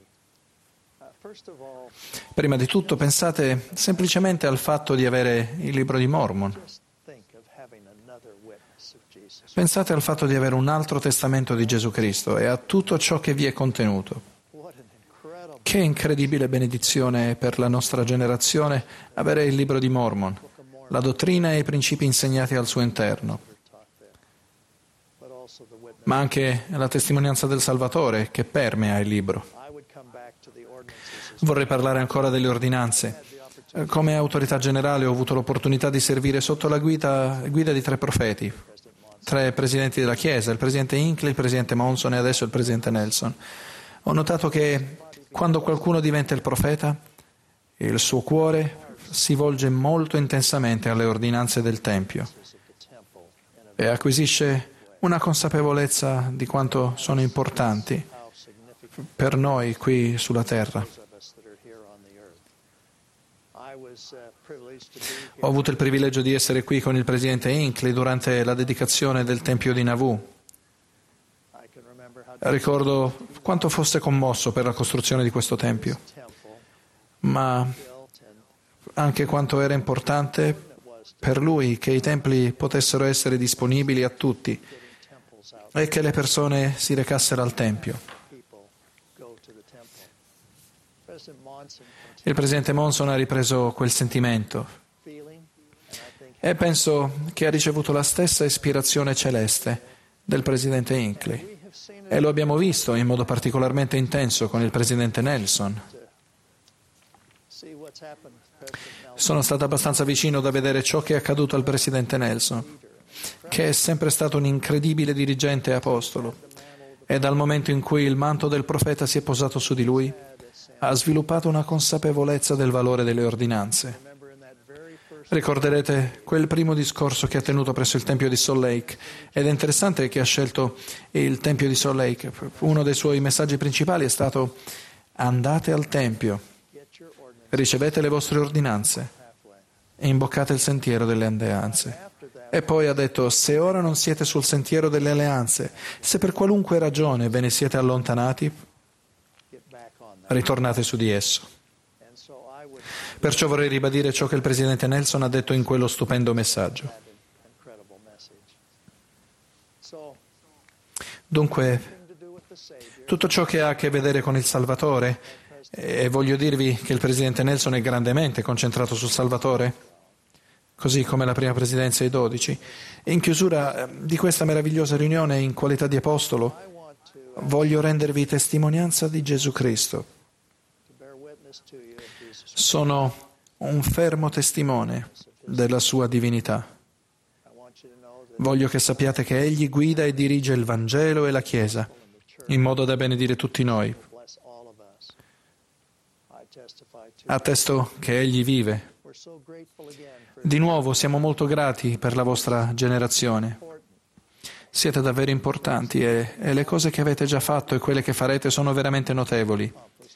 Prima di tutto pensate semplicemente al fatto di avere il libro di Mormon. Pensate al fatto di avere un altro testamento di Gesù Cristo e a tutto ciò che vi è contenuto. Che incredibile benedizione per la nostra generazione avere il libro di Mormon, la dottrina e i principi insegnati al suo interno, ma anche la testimonianza del Salvatore che permea il libro. Vorrei parlare ancora delle ordinanze. Come autorità generale ho avuto l'opportunità di servire sotto la guida, guida di tre profeti, tre presidenti della Chiesa, il presidente Hinckley, il presidente Monson e adesso il presidente Nelson. Ho notato che quando qualcuno diventa il profeta, il suo cuore si volge molto intensamente alle ordinanze del Tempio e acquisisce una consapevolezza di quanto sono importanti per noi qui sulla terra. Ho avuto il privilegio di essere qui con il presidente Hinckley durante la dedicazione del Tempio di Nauvoo. Ricordo quanto fosse commosso per la costruzione di questo Tempio, ma anche quanto era importante per lui che i templi potessero essere disponibili a tutti e che le persone si recassero al Tempio. Il presidente Monson ha ripreso quel sentimento e penso che ha ricevuto la stessa ispirazione celeste del presidente Hinckley. E lo abbiamo visto in modo particolarmente intenso con il presidente Nelson. Sono stato abbastanza vicino da vedere ciò che è accaduto al presidente Nelson, che è sempre stato un incredibile dirigente e apostolo, e dal momento in cui il manto del profeta si è posato su di lui, ha sviluppato una consapevolezza del valore delle ordinanze. Ricorderete quel primo discorso che ha tenuto presso il Tempio di Salt Lake, ed è interessante che ha scelto il Tempio di Salt Lake. Uno dei suoi messaggi principali è stato: andate al Tempio, ricevete le vostre ordinanze e imboccate il sentiero delle alleanze. E poi ha detto: se ora non siete sul sentiero delle alleanze, se per qualunque ragione ve ne siete allontanati, ritornate su di esso. Perciò vorrei ribadire ciò che il presidente Nelson ha detto in quello stupendo messaggio. Dunque, tutto ciò che ha a che vedere con il Salvatore, e voglio dirvi che il presidente Nelson è grandemente concentrato sul Salvatore, così come la prima presidenza e i dodici. In chiusura di questa meravigliosa riunione in qualità di apostolo, voglio rendervi testimonianza di Gesù Cristo. Sono un fermo testimone della sua divinità. Voglio che sappiate che Egli guida e dirige il Vangelo e la Chiesa, in modo da benedire tutti noi. Attesto che Egli vive. Di nuovo siamo molto grati per la vostra generazione. Siete davvero importanti e, e le cose che avete già fatto e quelle che farete sono veramente notevoli.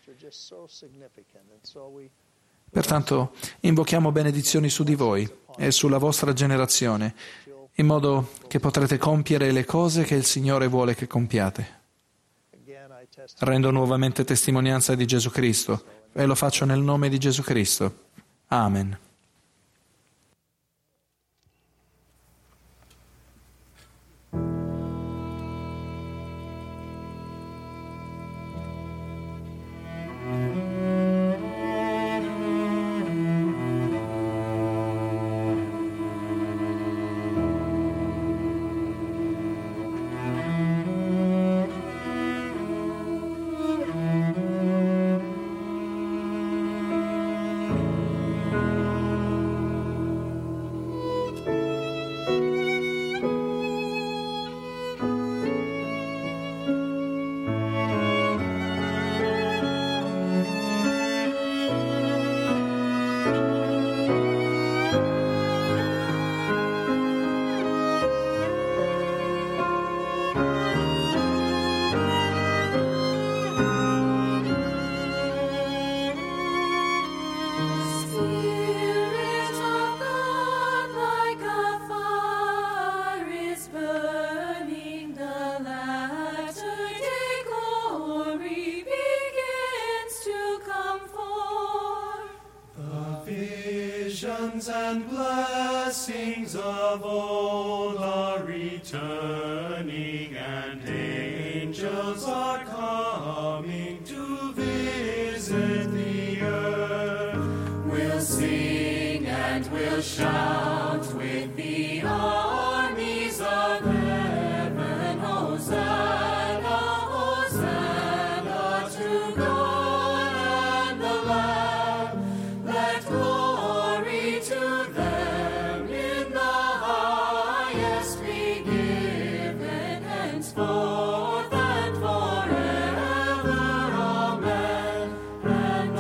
Pertanto invochiamo benedizioni su di voi e sulla vostra generazione, in modo che potrete compiere le cose che il Signore vuole che compiate. Rendo nuovamente testimonianza di Gesù Cristo e lo faccio nel nome di Gesù Cristo. Amen. visions and blessings of old are returning, and angels are coming to visit the earth. We'll sing and we'll shout with the armies of heaven, Hosanna, Hosanna to God and the Lamb. Let glory to them in the highest be given, henceforth and forever. Amen and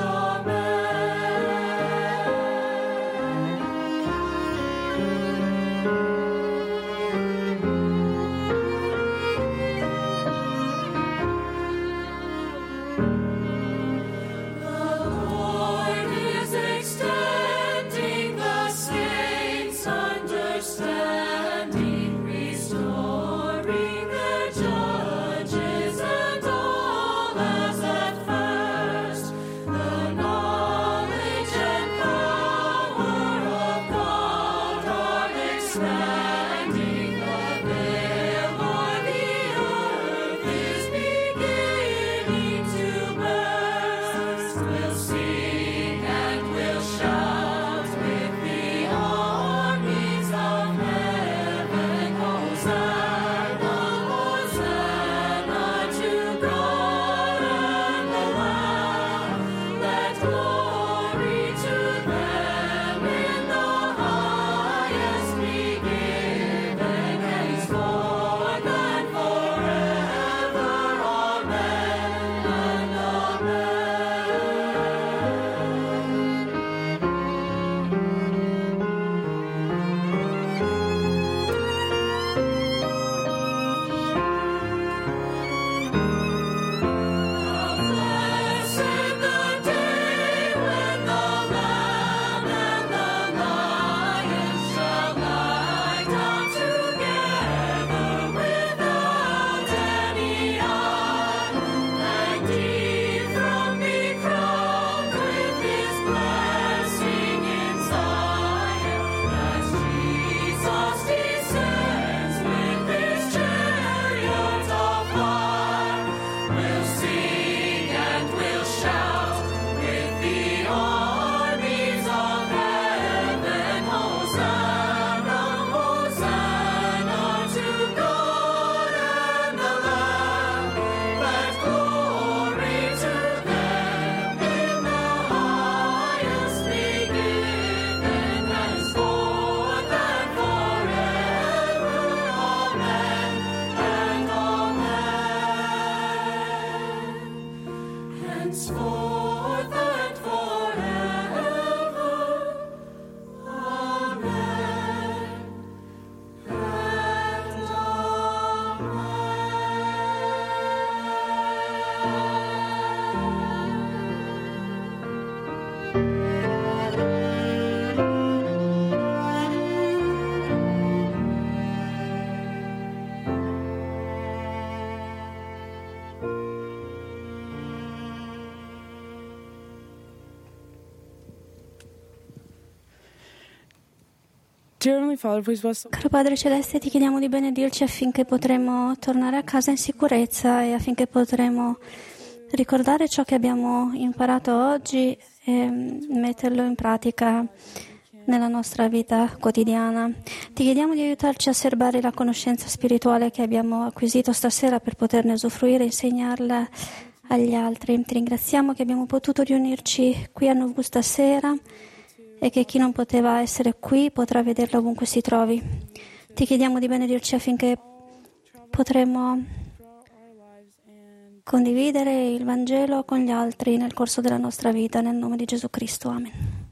Caro Padre Celeste, ti chiediamo di benedirci affinché potremo tornare a casa in sicurezza e affinché potremo ricordare ciò che abbiamo imparato oggi e metterlo in pratica nella nostra vita quotidiana. Ti chiediamo di aiutarci a serbare la conoscenza spirituale che abbiamo acquisito stasera per poterne usufruire e insegnarla agli altri. Ti ringraziamo che abbiamo potuto riunirci qui a Nauvoo stasera e che chi non poteva essere qui potrà vederla ovunque si trovi. Ti chiediamo di benedirci affinché potremo condividere il Vangelo con gli altri nel corso della nostra vita, nel nome di Gesù Cristo. Amen.